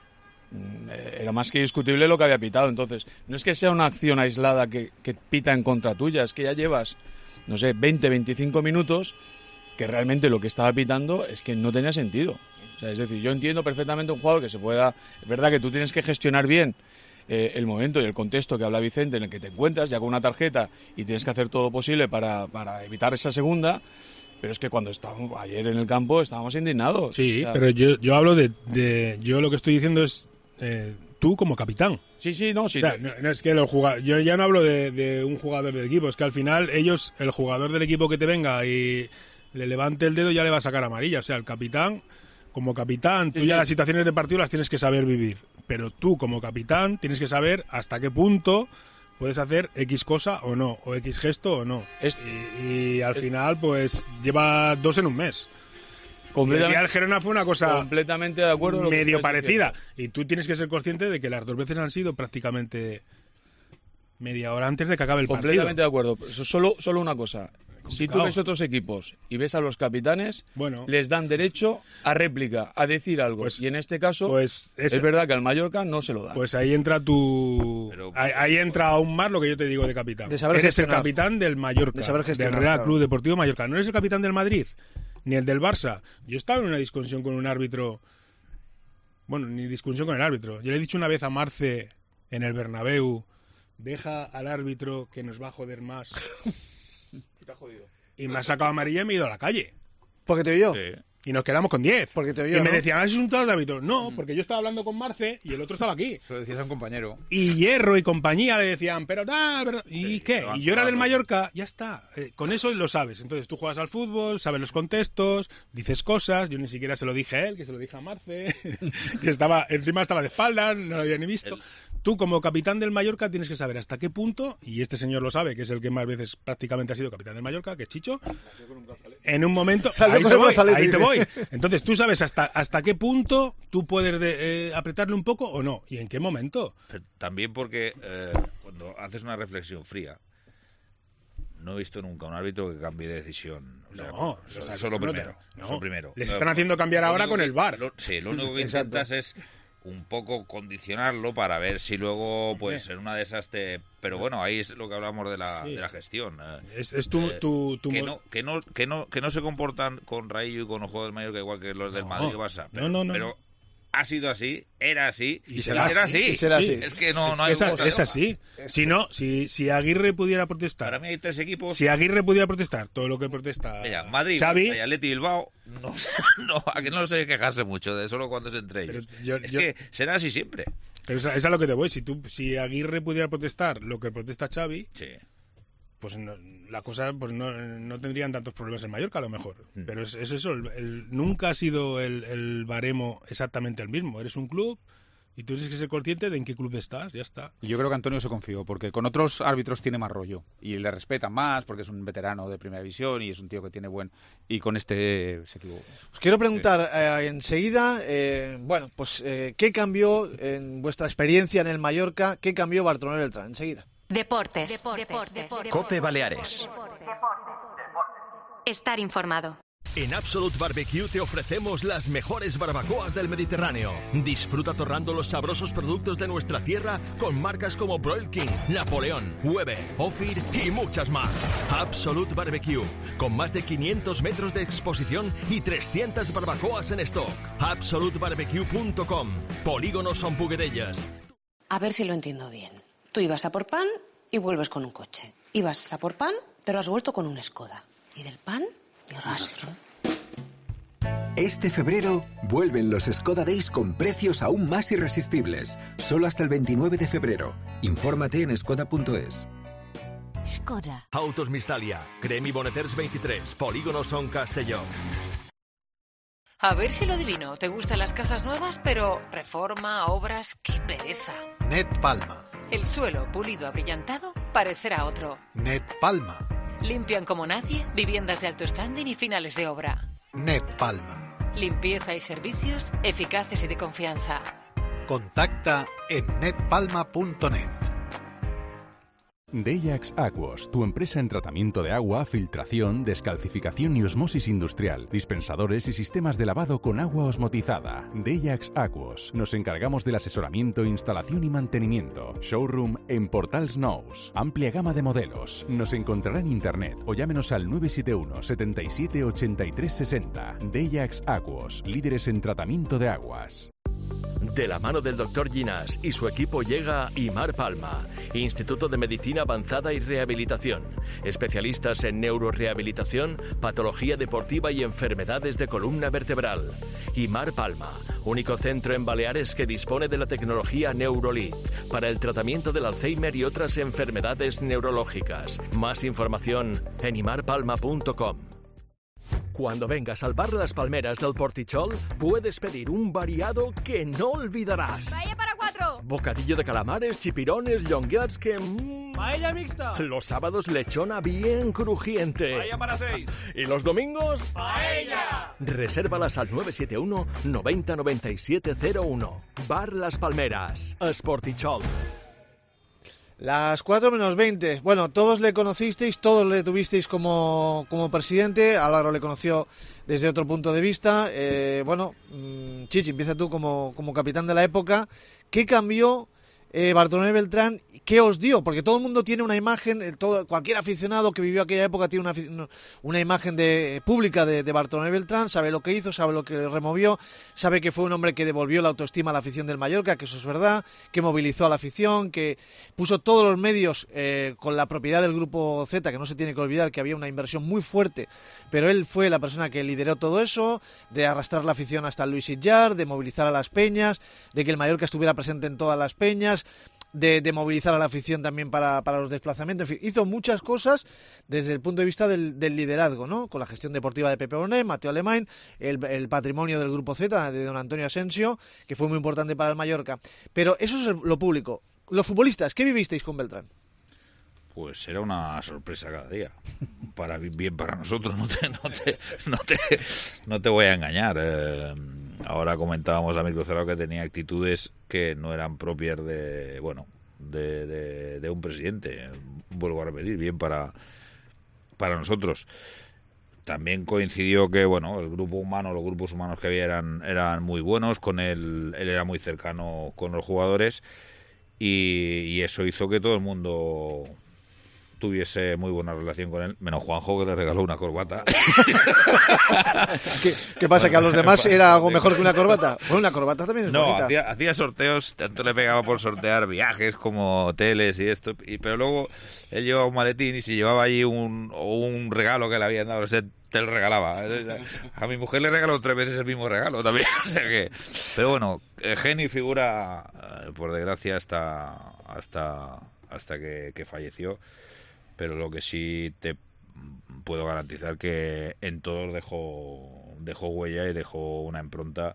eh, era más que discutible lo que había pitado. Entonces, no es que sea una acción aislada que, que pita en contra tuya, es que ya llevas, no sé, veinte, veinticinco minutos que realmente lo que estaba pitando es que no tenía sentido. O sea, es decir, yo entiendo perfectamente un jugador que se pueda... Es verdad que tú tienes que gestionar bien eh, el momento y el contexto que habla Vicente en el que te encuentras, ya con una tarjeta, y tienes que hacer todo lo posible para, para evitar esa segunda... Pero es que cuando estábamos ayer en el campo estábamos indignados. Sí, o sea, pero yo, yo hablo de, de... Yo lo que estoy diciendo es eh, tú como capitán. Sí, sí, no, sí. O sea, no, no es que los jugadores... Yo ya no hablo de, de un jugador del equipo, es que al final ellos, el jugador del equipo que te venga y le levante el dedo ya le va a sacar amarilla. O sea, el capitán, como capitán, tú sí, ya sí. las situaciones de partido las tienes que saber vivir. Pero tú como capitán tienes que saber hasta qué punto... puedes hacer X cosa o no, o X gesto o no. Es, y, y al es, final, pues, lleva dos en un mes. Completamente, el día del Girona fue una cosa completamente de acuerdo medio parecida. Diciendo. Y tú tienes que ser consciente de que las dos veces han sido prácticamente media hora antes de que acabe el completamente partido. Completamente de acuerdo. Eso, solo, solo una cosa. Si tú ves otros equipos y ves a los capitanes, bueno, les dan derecho a réplica, a decir algo. Pues, y en este caso, pues es verdad que al Mallorca no se lo da. Pues ahí entra tu... Pero, ahí, ahí entra aún más lo que yo te digo de capitán. De saber eres gestionar. el capitán del Mallorca, de saber del Real claro. Club Deportivo Mallorca. No eres el capitán del Madrid, ni el del Barça. Yo estaba en una discusión con un árbitro... Bueno, ni discusión con el árbitro. Yo le he dicho una vez a Marce en el Bernabéu, deja al árbitro que nos va a joder más. Te ha jodido. Y me ha sacado amarilla y me he ido a la calle. ¿Porque te oyó? Sí. Y nos quedamos con diez. Porque te oyó, Y me ¿no? decían, ¿has insultado al árbitro? No, porque yo estaba hablando con Marce y el otro estaba aquí. Se lo decías a un compañero. Y Hierro y compañía le decían, pero nada, pero... ¿y sí, qué? no, Y yo era no, del no. Mallorca, ya está. Eh, con eso lo sabes. Entonces tú juegas al fútbol, sabes los contextos, dices cosas. Yo ni siquiera se lo dije a él, que se lo dije a Marce, que estaba encima estaba de espaldas, no lo había ni visto. El... Tú, como capitán del Mallorca, tienes que saber hasta qué punto, y este señor lo sabe, que es el que más veces prácticamente ha sido capitán del Mallorca, que es Chicho, en un momento... Ahí te voy, ahí te voy. Entonces tú sabes hasta hasta qué punto tú puedes de, eh, apretarle un poco o no, y en qué momento. Pero también porque eh, cuando haces una reflexión fría, no he visto nunca un árbitro que cambie de decisión. O sea, no, eso, o sea, eso es lo no primero. Te, no. Eso es lo primero. Les no, están haciendo cambiar ahora con que, el V A R. Lo, sí, lo único que intentas es un poco condicionarlo para ver si luego, pues, en una de esas te... Pero bueno, ahí es lo que hablamos de la, sí. de la gestión. Es, es tu, eh, tu, tu... Que, no, que, no, que, no, que no se comportan con Rayo y con los juegos del Mallorca igual que los del no, Madrid y Barça. Pero, no, no, no. pero ha sido así, era así y, y será, será así. así. Y será así. Es que no, es, no hay es, otra. es así. Si no, si, si Aguirre pudiera protestar... Para mí hay tres equipos... Si Aguirre pudiera protestar todo lo que protesta Mira, Madrid, Xavi... y Atleti Bilbao, no, no, a que no se quejarse mucho de solo cuando es entre ellos. Yo, es yo, que será así siempre. Pero es a, es a lo que te voy. Si tú, si Aguirre pudiera protestar lo que protesta Xavi... Sí. Pues no, la cosa pues no, no tendrían tantos problemas en Mallorca a lo mejor. Mm. Pero es, es eso, el, el, nunca ha sido el, el baremo exactamente el mismo. Eres un club, y tú tienes que ser consciente de en qué club estás, ya está. Yo creo que Antonio se confió, porque con otros árbitros tiene más rollo y le respetan más porque es un veterano de primera división y es un tío que tiene buen... Y con este se equivocó. Os quiero preguntar eh, enseguida, eh, bueno, pues eh, ¿qué cambió en vuestra experiencia en el Mallorca? ¿Qué cambió Bartomeu Beltrán? Enseguida. Deportes. Deportes. Deportes. Deportes. Cope Baleares. Estar informado. En Absolute Barbecue te ofrecemos las mejores barbacoas del Mediterráneo. Disfruta torrando los sabrosos productos de nuestra tierra con marcas como Broil King, Napoleón, Weber, Ophir y muchas más. Absolute Barbecue, con más de quinientos metros de exposición y trescientas barbacoas en stock. absolute barbecue punto com. Polígono Son Buguedellas. A ver si lo entiendo bien. Tú ibas a por pan y vuelves con un coche. Ibas a por pan, pero has vuelto con un Skoda. ¿Y del pan? Ni rastro. Este febrero vuelven los Skoda Days con precios aún más irresistibles. Solo hasta el veintinueve de febrero. Infórmate en skoda punto es. Skoda. Autos Mistalia, Cremi Boneters veintitrés, Polígono Son Castellón. A ver si lo adivino. ¿Te gustan las casas nuevas, pero reforma, obras, qué pereza? Net Palma. El suelo pulido abrillantado parecerá otro. Net Palma. Limpian como nadie, viviendas de alto standing y finales de obra. Net Palma. Limpieza y servicios eficaces y de confianza. Contacta en net palma punto net. Deyax Aquos, tu empresa en tratamiento de agua, filtración, descalcificación y osmosis industrial, dispensadores y sistemas de lavado con agua osmotizada. Deyax Aquos. Nos encargamos del asesoramiento, instalación y mantenimiento. Showroom en Portals Nous. Amplia gama de modelos. Nos encontrará en internet o llámenos al nueve siete uno, setenta y siete, ochenta y tres sesenta. Deyax Aquos, líderes en tratamiento de aguas. De la mano del doctor Ginás y su equipo llega Imar Palma, Instituto de Medicina Avanzada y Rehabilitación. Especialistas en neurorehabilitación, patología deportiva y enfermedades de columna vertebral. Imar Palma, único centro en Baleares que dispone de la tecnología Neurolith para el tratamiento del Alzheimer y otras enfermedades neurológicas. Más información en imar palma punto com. Cuando vengas al bar Las Palmeras del Portichol, puedes pedir un variado que no olvidarás. ¡Paella para cuatro! Bocadillo de calamares, chipirones, llongueats que... Mmm, ¡Paella mixta! Los sábados lechona bien crujiente. ¡Paella para seis! ¿Y los domingos? ¡Paella! Resérvalas al nueve siete uno, noventa, noventa y siete cero uno. Bar Las Palmeras, Sportichol. Las cuatro menos veinte. Bueno, todos le conocisteis, todos le tuvisteis como, como presidente. Álvaro le conoció desde otro punto de vista. Eh, bueno, mmm, Chichi, empieza tú como, como capitán de la época. ¿Qué cambió eh, Bartomeu Beltrán? ¿Qué os dio? Porque todo el mundo tiene una imagen, eh, todo, cualquier aficionado que vivió aquella época tiene una, una imagen de, pública de, de Bartomeu Beltrán, sabe lo que hizo, sabe lo que removió, sabe que fue un hombre que devolvió la autoestima a la afición del Mallorca, que eso es verdad, que movilizó a la afición, que puso todos los medios eh, con la propiedad del Grupo Z, que no se tiene que olvidar que había una inversión muy fuerte, pero él fue la persona que lideró todo eso, de arrastrar la afición hasta el Luis Sitjar, de movilizar a las peñas, de que el Mallorca estuviera presente en todas las peñas, De, de movilizar a la afición también para, para los desplazamientos. En fin, hizo muchas cosas desde el punto de vista del, del liderazgo, ¿no? Con la gestión deportiva de Pepe Bonet, Mateo Alemany, el, el patrimonio del Grupo Z de don Antonio Asensio, que fue muy importante para el Mallorca. Pero eso es lo público. Los futbolistas, ¿qué vivisteis con Beltrán? Pues era una sorpresa cada día. Para bien para nosotros, no te, no te, no te, no te voy a engañar. Eh, ahora comentábamos a Mirko Cerrado que tenía actitudes que no eran propias de, bueno, de, de, de un presidente. Vuelvo a repetir, bien para, para nosotros. También coincidió que, bueno, el grupo humano, los grupos humanos que había eran, eran muy buenos, con él, él era muy cercano con los jugadores y, y eso hizo que todo el mundo tuviese muy buena relación con él, menos Juanjo, que le regaló una corbata. ¿Qué, ¿Qué pasa? ¿Que a los demás era algo mejor que una corbata? Bueno, una corbata también es no, bonita. hacía, hacía sorteos, tanto le pegaba por sortear viajes como hoteles y esto, y, pero luego él llevaba un maletín y si llevaba allí un, un regalo que le habían dado, o sea, te lo regalaba. A mi mujer le regaló tres veces el mismo regalo también. O sea que, pero bueno, genio y figura, por desgracia, hasta, hasta, hasta que, que falleció. Pero lo que sí te puedo garantizar que en todos dejó, dejó huella y dejó una impronta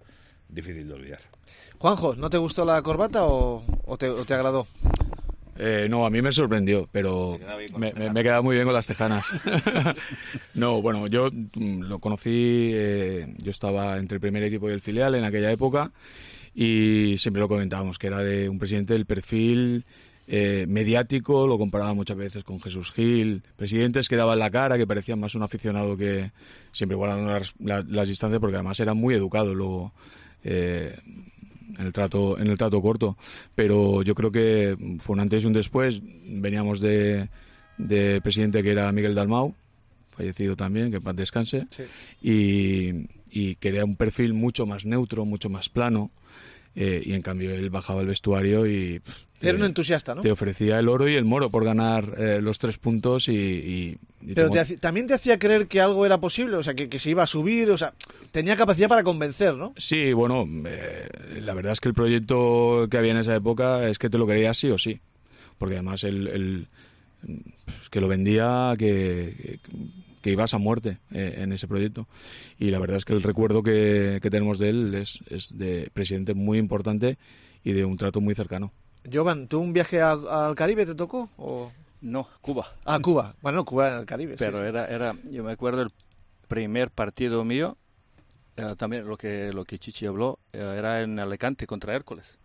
difícil de olvidar. Juanjo, ¿no te gustó la corbata o, o, te, o te agradó? Eh, no, a mí me sorprendió, pero me, me, me he quedado muy bien con las tejanas. No, bueno, yo mm, lo conocí, eh, yo estaba entre el primer equipo y el filial en aquella época y siempre lo comentábamos, que era de un presidente del perfil eh, mediático, lo comparaba muchas veces con Jesús Gil, presidentes que daban la cara, que parecían más un aficionado que siempre guardando las, las, las distancias, porque además era muy educado luego. Eh, en el trato en el trato corto, pero yo creo que fue un antes y un después. Veníamos de, de presidente que era Miguel Dalmau, fallecido también, que en paz descanse, sí. y, y que era un perfil mucho más neutro, mucho más plano, eh, y en cambio él bajaba al vestuario y era un entusiasta, ¿no? Te ofrecía el oro y el moro por ganar eh, los tres puntos y... y, y Pero te... te, también te hacía creer que algo era posible, o sea, que, que se iba a subir, o sea, tenía capacidad para convencer, ¿no? Sí, bueno, eh, la verdad es que el proyecto que había en esa época es que te lo creías sí o sí, porque además el, el que lo vendía, que, que ibas a muerte eh, en ese proyecto, y la verdad es que el recuerdo que, que tenemos de él es, es de presidente muy importante y de un trato muy cercano. Jovan, ¿tú un viaje a, al Caribe te tocó? ¿O? No, Cuba. Ah, Cuba. Bueno, Cuba en el Caribe. Pero sí, era, sí. era, yo me acuerdo el primer partido mío, eh, también lo que, lo que Chichi habló, eh, era en Alicante contra Hércules.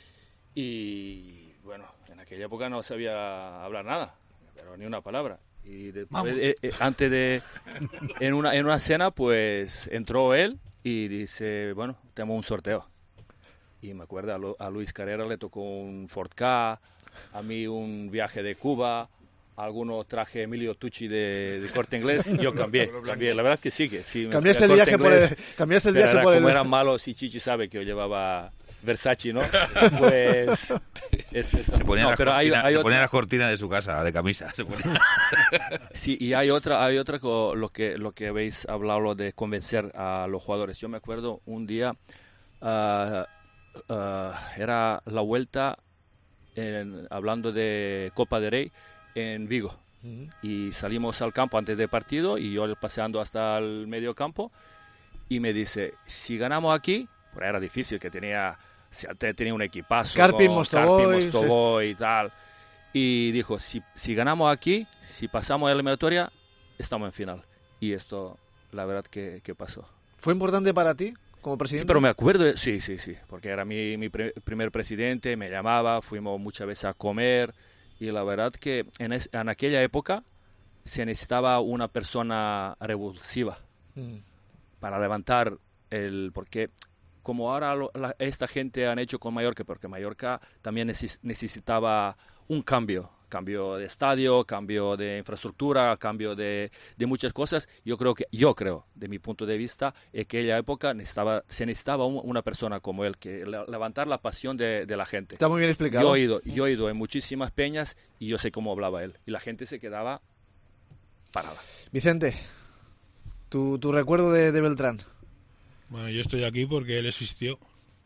Y bueno, en aquella época no sabía hablar nada, pero ni una palabra. Y después, eh, eh, antes de, en una, en una cena, pues entró él y dice, bueno, tenemos un sorteo. Y me acuerdo, a, Lu- a Luis Carrera le tocó un Ford Ka, a mí un viaje de Cuba, a alguno traje Emilio Tucci de, de Corte Inglés, yo cambié, cambié, la verdad que sí, que sí. Cambiaste el viaje por el, cambiaste el viaje era, por como el... eran malos y Chichi sabe que yo llevaba Versace, ¿no? Pues... Este, se ponía, no, las, pero hay, cortinas, hay se otra... ponía las cortinas de su casa, de camisa. Se ponía... Sí, y hay otra, hay otra co- lo que lo que habéis hablado de convencer a los jugadores. Yo me acuerdo un día, uh, uh, era la vuelta, en, hablando de Copa del Rey, en Vigo. Uh-huh. Y salimos al campo antes del partido y yo paseando hasta el medio campo y me dice, si ganamos aquí, pues era difícil, que tenía... tenía un equipazo Karpin, con Mostovoy, Karpin, Mostovoy sí. y tal, y dijo, si, si ganamos aquí, si pasamos a la eliminatoria, estamos en final. Y esto, la verdad que, que pasó. ¿Fue importante para ti como presidente? Sí, pero me acuerdo, de, sí, sí, sí, porque era mi, mi pre, primer presidente, me llamaba, fuimos muchas veces a comer, y la verdad que en, es, en aquella época se necesitaba una persona revulsiva mm. para levantar el... porque como ahora lo, la, esta gente han hecho con Mallorca, porque Mallorca también neces, necesitaba un cambio, cambio de estadio, cambio de infraestructura, cambio de, de muchas cosas. Yo creo que, yo creo, de mi punto de vista, en aquella época necesitaba, se necesitaba un, una persona como él, que le, levantar la pasión de, de la gente. Está muy bien explicado. Yo he ido, yo he ido en muchísimas peñas y yo sé cómo hablaba él. Y la gente se quedaba parada. Vicente, tu, tu recuerdo de, de Beltrán. Bueno, yo estoy aquí porque él existió.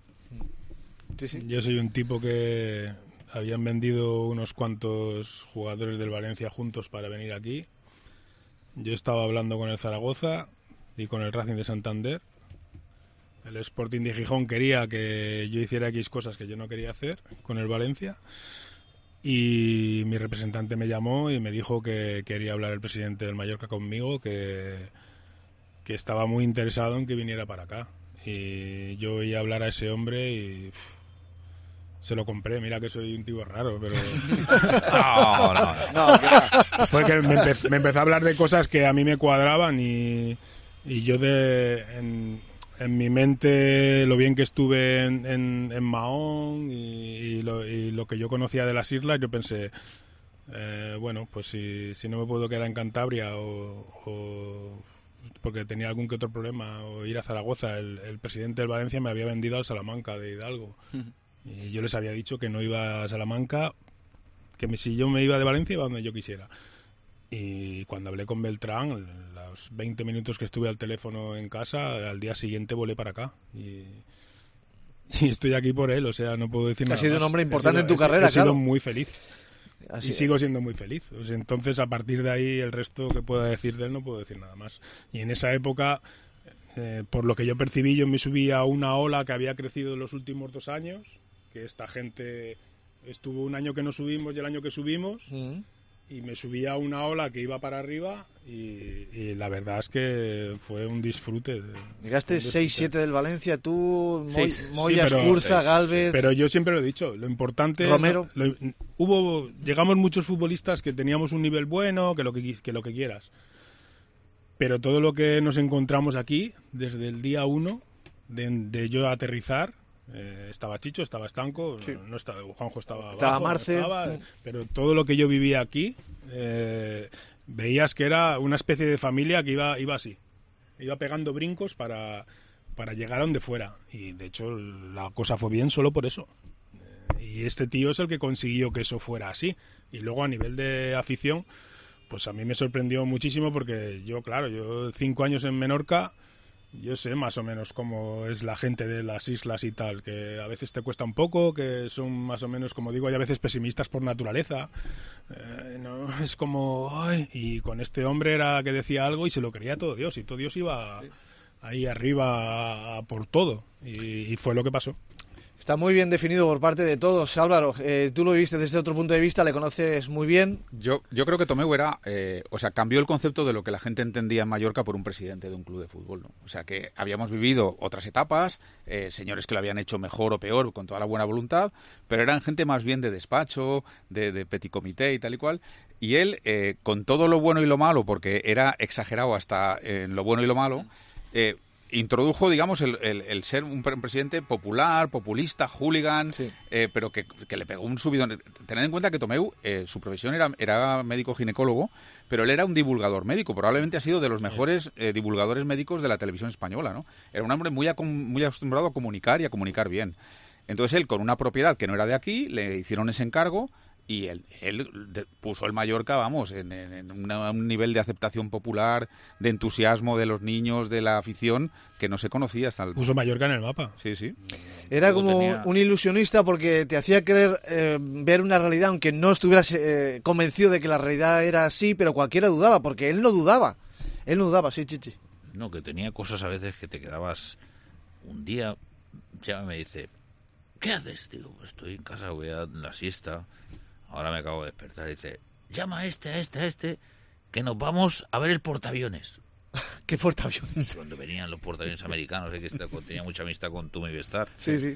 Sí, sí. Yo soy un tipo que habían vendido unos cuantos jugadores del Valencia juntos para venir aquí. Yo estaba hablando con el Zaragoza y con el Racing de Santander. El Sporting de Gijón quería que yo hiciera X cosas que yo no quería hacer con el Valencia. Y mi representante me llamó y me dijo que quería hablar el presidente del Mallorca conmigo, que... que estaba muy interesado en que viniera para acá. Y yo oí hablar a ese hombre y uff, se lo compré. Mira que soy un tío raro, pero... no, no, no. no claro. Fue que me, empe me empezó a hablar de cosas que a mí me cuadraban y, y yo de en, en mi mente lo bien que estuve en, en, en Mahón y, y, lo, y lo que yo conocía de las islas, yo pensé... Eh, bueno, pues si, si no me puedo quedar en Cantabria o... o porque tenía algún que otro problema, o ir a Zaragoza, el, el presidente del Valencia me había vendido al Salamanca de Hidalgo. Uh-huh. Y yo les había dicho que no iba a Salamanca, que me, si yo me iba de Valencia iba donde yo quisiera. Y cuando hablé con Beltrán, los veinte minutos que estuve al teléfono en casa, al día siguiente volé para acá. Y, y estoy aquí por él, o sea, no puedo decir nada más. Ha sido un hombre importante sido, en tu he, carrera, he sido claro. muy feliz. Así y sigo siendo muy feliz. Pues entonces, a partir de ahí, el resto que pueda decir de él no puedo decir nada más. Y en esa época, Eh, por lo que yo percibí, yo me subí a una ola que había crecido en los últimos dos años, que esta gente estuvo un año que no subimos y el año que subimos, mm. y me subí a una ola que iba para arriba y, y la verdad es que fue un disfrute. Llegaste seis siete del Valencia, tú, seis. Moya, sí, Escurza, Gálvez... Pero yo siempre lo he dicho, lo importante... Romero. Lo, lo, hubo, llegamos muchos futbolistas que teníamos un nivel bueno, que lo que, que lo que quieras. Pero todo lo que nos encontramos aquí, desde el día uno, de, de yo aterrizar, eh, estaba Chicho, estaba Estanco, sí. no, no estaba, Juanjo estaba estaba abajo, Marce. Estaba, pero todo lo que yo vivía aquí, eh, veías que era una especie de familia que iba, iba así, iba pegando brincos para, para llegar a donde fuera. Y de hecho la cosa fue bien solo por eso. Eh, y este tío es el que consiguió que eso fuera así. Y luego a nivel de afición... Pues a mí me sorprendió muchísimo porque yo, claro, yo cinco años en Menorca, yo sé más o menos cómo es la gente de las islas y tal, que a veces te cuesta un poco, que son más o menos, como digo, hay a veces pesimistas por naturaleza. Eh, no, es como, ay, y con este hombre era que decía algo y se lo creía todo Dios, y todo Dios iba ahí arriba a, a por todo, y, y fue lo que pasó. Está muy bien definido por parte de todos. Álvaro, eh, tú lo viste desde otro punto de vista, le conoces muy bien. Yo, yo creo que Tomeu era, eh, o sea, cambió el concepto de lo que la gente entendía en Mallorca por un presidente de un club de fútbol, ¿no? O sea, que habíamos vivido otras etapas, eh, señores que lo habían hecho mejor o peor, con toda la buena voluntad, pero eran gente más bien de despacho, de, de petit comité y tal y cual. Y él, eh, con todo lo bueno y lo malo, porque era exagerado hasta en lo bueno y lo malo, eh, introdujo, digamos, el, el, el ser un presidente popular, populista, hooligan, sí. eh, pero que, que le pegó un subidón. Tened en cuenta que Tomeu, eh, su profesión era, era médico ginecólogo, pero él era un divulgador médico. Probablemente ha sido de los mejores eh, divulgadores médicos de la televisión española, ¿no? Era un hombre muy, a, muy acostumbrado a comunicar y a comunicar bien. Entonces él, con una propiedad que no era de aquí, le hicieron ese encargo. Y él, él puso el Mallorca, vamos, en, en, en una, un nivel de aceptación popular, de entusiasmo de los niños, de la afición, que no se conocía hasta el... Puso Mallorca en el mapa. Sí, sí. Era como tenía... un ilusionista porque te hacía querer eh, ver una realidad, aunque no estuvieras eh, convencido de que la realidad era así, pero cualquiera dudaba, porque él no dudaba. Él no dudaba, sí, Chichi. No, que tenía cosas a veces que te quedabas un día, ya me dice, ¿qué haces? Digo, pues estoy en casa, voy a la siesta... Ahora me acabo de despertar y dice, llama a este, a este, a este, que nos vamos a ver el portaaviones. ¿Qué portaaviones? Cuando venían los portaaviones americanos, que tenía mucha amistad con Tumi Bestar. Sí, sí.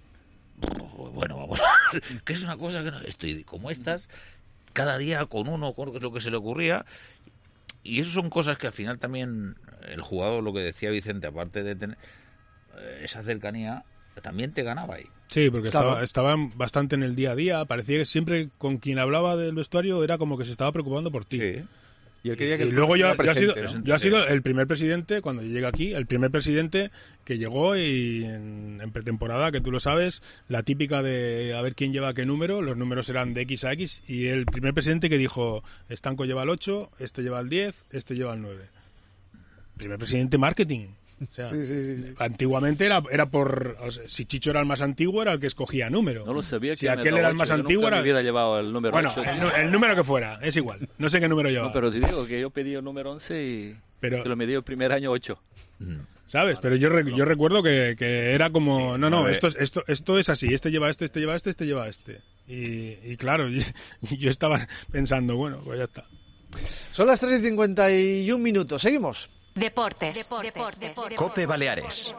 Bueno, vamos, que es una cosa que no... Estoy como estas, cada día con uno, con lo que se le ocurría. Y eso son cosas que al final también el jugador, lo que decía Vicente, aparte de tener esa cercanía, también te ganaba ahí. Sí, porque Claro. estaba, estaban bastante en el día a día. Parecía que siempre con quien hablaba del vestuario era como que se estaba preocupando por ti. Sí. Y él quería que y el luego yo, presente, yo, he sido, presente, yo he sí. sido el primer presidente, cuando yo llegué aquí, el primer presidente que llegó y en, en pretemporada, que tú lo sabes, la típica de a ver quién lleva qué número, los números eran de X a X, y el primer presidente que dijo, Estanco lleva el ocho, este lleva el diez, este lleva el nueve. Primer presidente marketing. O sea, sí, sí, sí. Antiguamente era, era por... O sea, si Chicho era el más antiguo, era el que escogía número. No lo sabía. Si aquel era el más antiguo, era... me hubiera llevado el número Bueno, ocho. el, el número que fuera, es igual. No sé qué número llevaba. No, pero te digo que yo pedí el número once y pero... se lo medí el primer año ocho. ¿Sabes? Pero yo, re, yo recuerdo que, que era como... Sí, no, no, esto es, esto, esto es así. Este lleva este, este lleva este, este lleva este. Y, y claro, y, y yo estaba pensando, bueno, pues ya está. Son las tres y cincuenta y un minutos. Seguimos. Deportes. Deportes. Deportes. Deportes. Cope Baleares.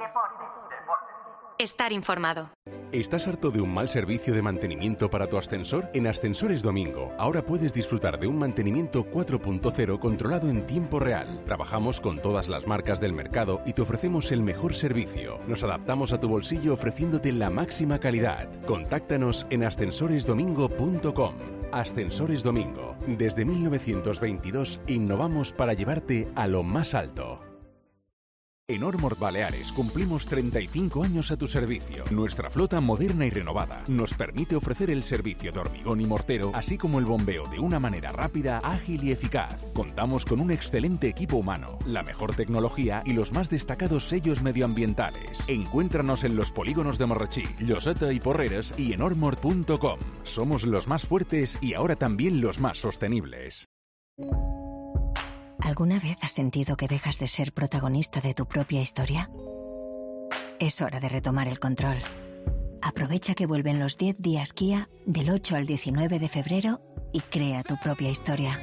Estar informado. ¿Estás harto de un mal servicio de mantenimiento para tu ascensor? En Ascensores Domingo, ahora puedes disfrutar de un mantenimiento cuatro punto cero controlado en tiempo real. Trabajamos con todas las marcas del mercado y te ofrecemos el mejor servicio. Nos adaptamos a tu bolsillo ofreciéndote la máxima calidad. Contáctanos en ascensores domingo punto com. Ascensores Domingo. Desde mil novecientos veintidós innovamos para llevarte a lo más alto. En Ormord Baleares cumplimos treinta y cinco años a tu servicio. Nuestra flota moderna y renovada nos permite ofrecer el servicio de hormigón y mortero, así como el bombeo de una manera rápida, ágil y eficaz. Contamos con un excelente equipo humano, la mejor tecnología y los más destacados sellos medioambientales. Encuéntranos en los polígonos de Marrachí, Lloseta y Porreres y en ormord punto com. Somos los más fuertes y ahora también los más sostenibles. ¿Alguna vez has sentido que dejas de ser protagonista de tu propia historia? Es hora de retomar el control. Aprovecha que vuelven los diez días Kia del ocho al diecinueve de febrero y crea tu propia historia.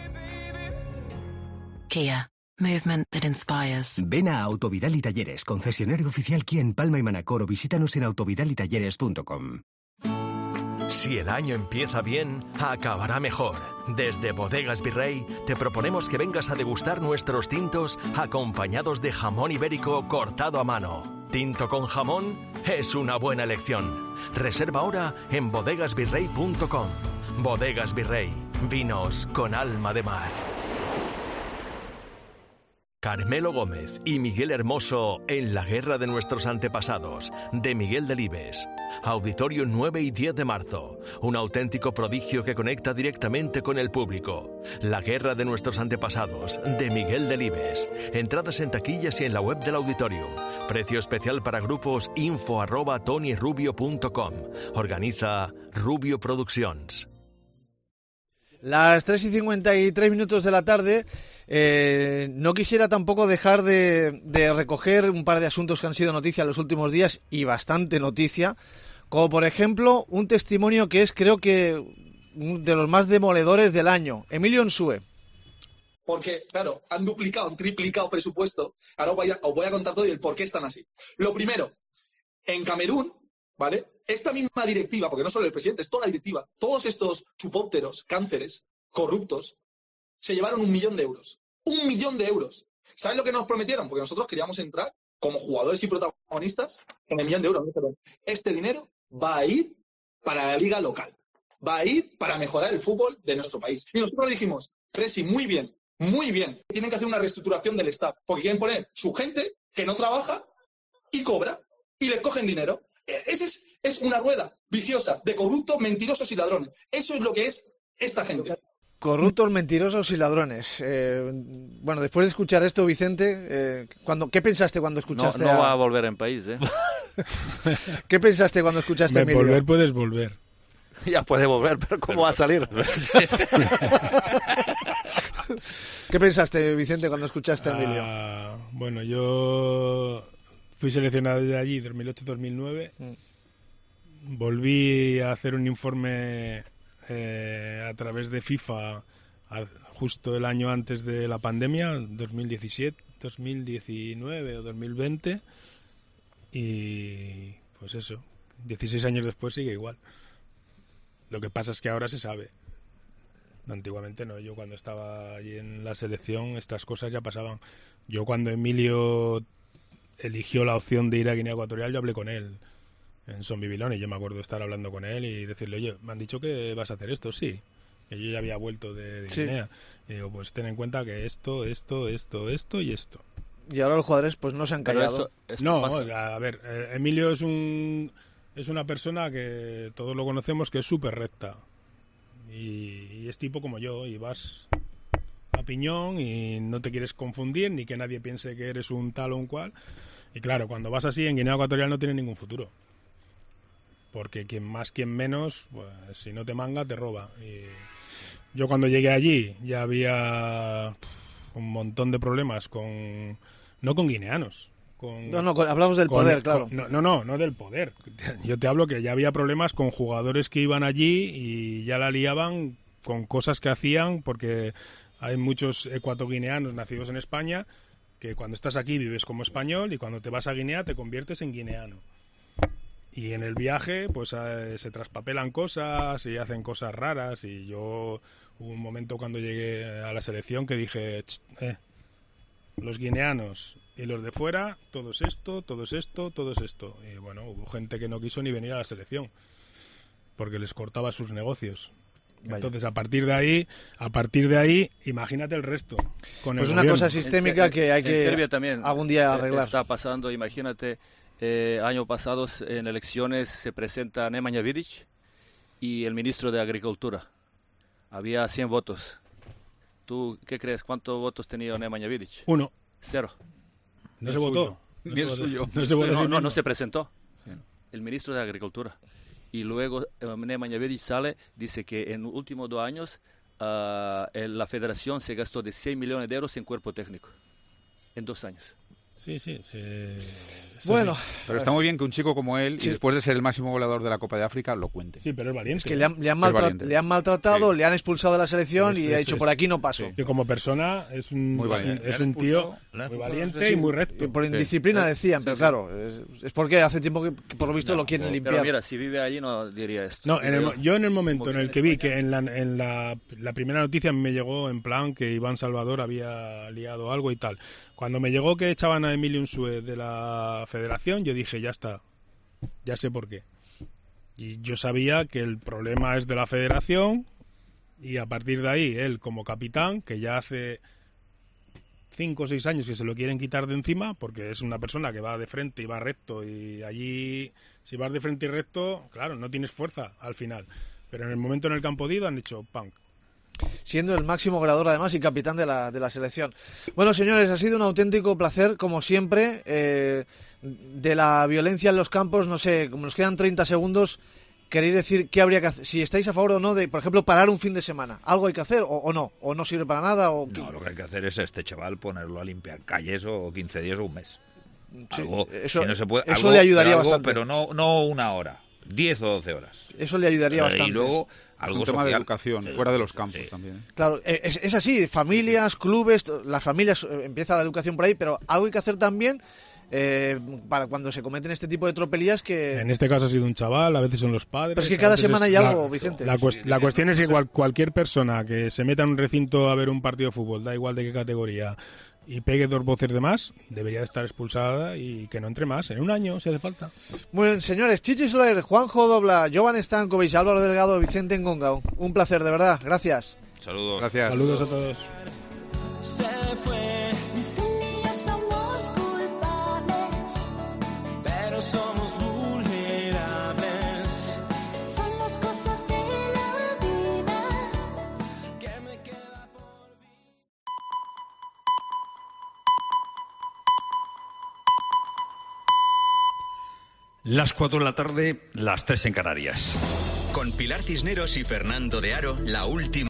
Kia. Movement that inspires. Ven a Autovidal y Talleres, concesionario oficial Kia en Palma y Manacor, o visítanos en autovidal y talleres punto com. Si el año empieza bien, acabará mejor. Desde Bodegas Virrey te proponemos que vengas a degustar nuestros tintos acompañados de jamón ibérico cortado a mano. Tinto con jamón es una buena elección. Reserva ahora en bodegas virrey punto com. Bodegas Virrey, vinos con alma de mar. Carmelo Gómez y Miguel Hermoso en La guerra de nuestros antepasados, de Miguel Delibes. Auditorio nueve y diez de marzo. Un auténtico prodigio que conecta directamente con el público. La guerra de nuestros antepasados, de Miguel Delibes. Entradas en taquillas y en la web del auditorio. Precio especial para grupos info arroba tonyrubio punto com. Organiza Rubio Productions. Las tres y cincuenta y tres minutos de la tarde. Eh, no quisiera tampoco dejar de, de recoger un par de asuntos que han sido noticia en los últimos días, y bastante noticia, como por ejemplo un testimonio que es, creo que, de los más demoledores del año. Emilio Nsue. Porque, claro, han duplicado, han triplicado presupuesto. Ahora os voy a, os voy a contar todo y el por qué están así. Lo primero, en Camerún, ¿vale? Esta misma directiva, porque no solo el presidente, es toda la directiva, todos estos chupópteros, cánceres, corruptos, se llevaron un millón de euros. Un millón de euros. ¿Saben lo que nos prometieron? Porque nosotros queríamos entrar como jugadores y protagonistas en el millón de euros. Este dinero va a ir para la liga local. Va a ir para mejorar el fútbol de nuestro país. Y nosotros dijimos, Presi, muy bien, muy bien. Tienen que hacer una reestructuración del staff. Porque quieren poner su gente que no trabaja y cobra y les cogen dinero. Esa es, es una rueda viciosa de corruptos, mentirosos y ladrones. Eso es lo que es esta gente. Corruptos, mentirosos y ladrones. Eh, bueno, después de escuchar esto, Vicente, eh, cuando, ¿qué pensaste cuando escuchaste? No, no a... va a volver en país, ¿eh? ¿Qué pensaste cuando escuchaste a Emilio? Volver puedes volver. Ya puede volver, pero ¿cómo pero... va a salir? ¿Qué pensaste, Vicente, cuando escuchaste a Emilio? Ah, bueno, yo fui seleccionado de allí dos mil ocho dos mil nueve. Mm. Volví a hacer un informe eh, a través de FIFA a, justo el año antes de la pandemia, dos mil diecisiete, dos mil diecinueve o dos mil veinte. Y pues eso, dieciséis años después sigue igual. Lo que pasa es que ahora se sabe. Antiguamente no. Yo cuando estaba allí en la selección estas cosas ya pasaban. Yo cuando Emilio eligió la opción de ir a Guinea Ecuatorial, yo hablé con él en Son Bibilón y yo me acuerdo de estar hablando con él y decirle, oye, me han dicho que vas a hacer esto, sí. Y yo ya había vuelto de, de sí. Guinea. Y digo, pues ten en cuenta que esto, esto, esto, esto y esto. Y ahora los jugadores pues no se han callado. Esto, esto no, pasa. A ver, eh, Emilio es un es una persona que todos lo conocemos, que es súper recta. Y, y es tipo como yo, y vas a piñón y no te quieres confundir ni que nadie piense que eres un tal o un cual. Y claro, cuando vas así en Guinea Ecuatorial no tiene ningún futuro. Porque quien más, quien menos, pues si no te manga, te roba. Y yo cuando llegué allí ya había un montón de problemas con... No con guineanos. Con, no, no, hablamos del con, poder, con, claro. No, no, no, no del poder. Yo te hablo que ya había problemas con jugadores que iban allí y ya la liaban con cosas que hacían, porque hay muchos ecuatoguineanos nacidos en España que cuando estás aquí vives como español y cuando te vas a Guinea te conviertes en guineano. Y en el viaje pues eh, se traspapelan cosas y hacen cosas raras, y yo hubo un momento cuando llegué a la selección que dije, eh, los guineanos y los de fuera, todo es esto, todo es esto, todo es esto. Y bueno, hubo gente que no quiso ni venir a la selección porque les cortaba sus negocios. Vaya. Entonces, a partir de ahí, a partir de ahí, imagínate el resto. Con pues el una gobierno. Cosa sistémica en, que hay en que Serbia también algún día arreglar. Está pasando, imagínate, eh, año pasado en elecciones se presenta Nemanja Vidic y el ministro de Agricultura. Había cien votos. ¿Tú qué crees? ¿Cuántos votos tenía Nemanja Vidic? Uno. Cero. No se votó. No se votó. No se votó. No, no, no se presentó. El ministro de Agricultura. Y luego eh, Nemanja Vidic sale, dice que en los últimos dos años uh, el- la federación se gastó de seis millones de euros en cuerpo técnico en dos años. Sí, sí. sí. Bueno, Pero está muy bien que un chico como él, Sí. y después de ser el máximo goleador de la Copa de África, lo cuente. Sí, pero es valiente. es que le han, le han Es maltra- valiente. le han maltratado, le han expulsado de la selección Es- y ha es- dicho, es- por aquí no paso. Que como persona es un, Muy es un, valiente. es Le han un tío expulsado, le han muy expulsado, valiente sí. y muy Y recto. por Sí. indisciplina Sí. decían, Sí, pero sí. claro, es, es porque hace tiempo que, que por lo visto lo quieren limpiar. Pero mira, si vive allí no diría esto. No, en el mo- yo en el momento en el que vi que en en la, en la, la primera noticia me llegó en plan que Iván Salvador había liado algo y tal. Cuando me llegó que echaban a Emilio Unsue de la federación, yo dije, ya está, ya sé por qué. Y yo sabía que el problema es de la federación y a partir de ahí, él como capitán, que ya hace cinco o seis años que se lo quieren quitar de encima, porque es una persona que va de frente y va recto, y allí, si vas de frente y recto, claro, no tienes fuerza al final. Pero en el momento en el que han podido, han hecho punk. Siendo el máximo goleador además y capitán de la, de la selección. Bueno, señores, ha sido un auténtico placer, como siempre. Eh, de la violencia en los campos, no sé, como nos quedan treinta segundos, ¿queréis decir qué habría que hacer? Si estáis a favor o no de, por ejemplo, parar un fin de semana. ¿Algo hay que hacer o, o no? ¿O no sirve para nada? O No, lo que hay que hacer es a este chaval ponerlo a limpiar calles o quince días o un mes. Sí, Algo, eso- si no se puede, eso algo, le ayudaría pero algo, bastante. Pero no, no una hora, diez o doce horas. Eso le ayudaría Eh, bastante. Y luego Es algo un tema de social. educación, fuera de los campos también. ¿eh? Claro, eh, es, es así, familias, clubes, t- las familias, eh, empieza la educación por ahí, pero algo hay que hacer también eh, para cuando se cometen este tipo de tropelías que... En este caso ha sido un chaval, a veces son los padres. Pero es que a cada veces semana es hay la- algo, Vicente. La, cuest- la cuestión es que cual- cualquier persona que se meta en un recinto a ver un partido de fútbol, da igual de qué categoría, y pegue dos voces de más, debería estar expulsada y que no entre más, en un año si hace falta. Muy bien, señores, Chichi Soler, Juanjo Dobla, Jovan Stankovic, Álvaro Delgado, Vicente Ngongao. Un placer, de verdad, gracias. Saludos. Gracias. Saludos a todos. Se fue. Dicen somos culpables, pero somos vulnerables. Son las cosas de la vida que me queda por vivir. Las cuatro de la tarde, las tres en Canarias. Con Pilar Cisneros y Fernando de Aro, la última.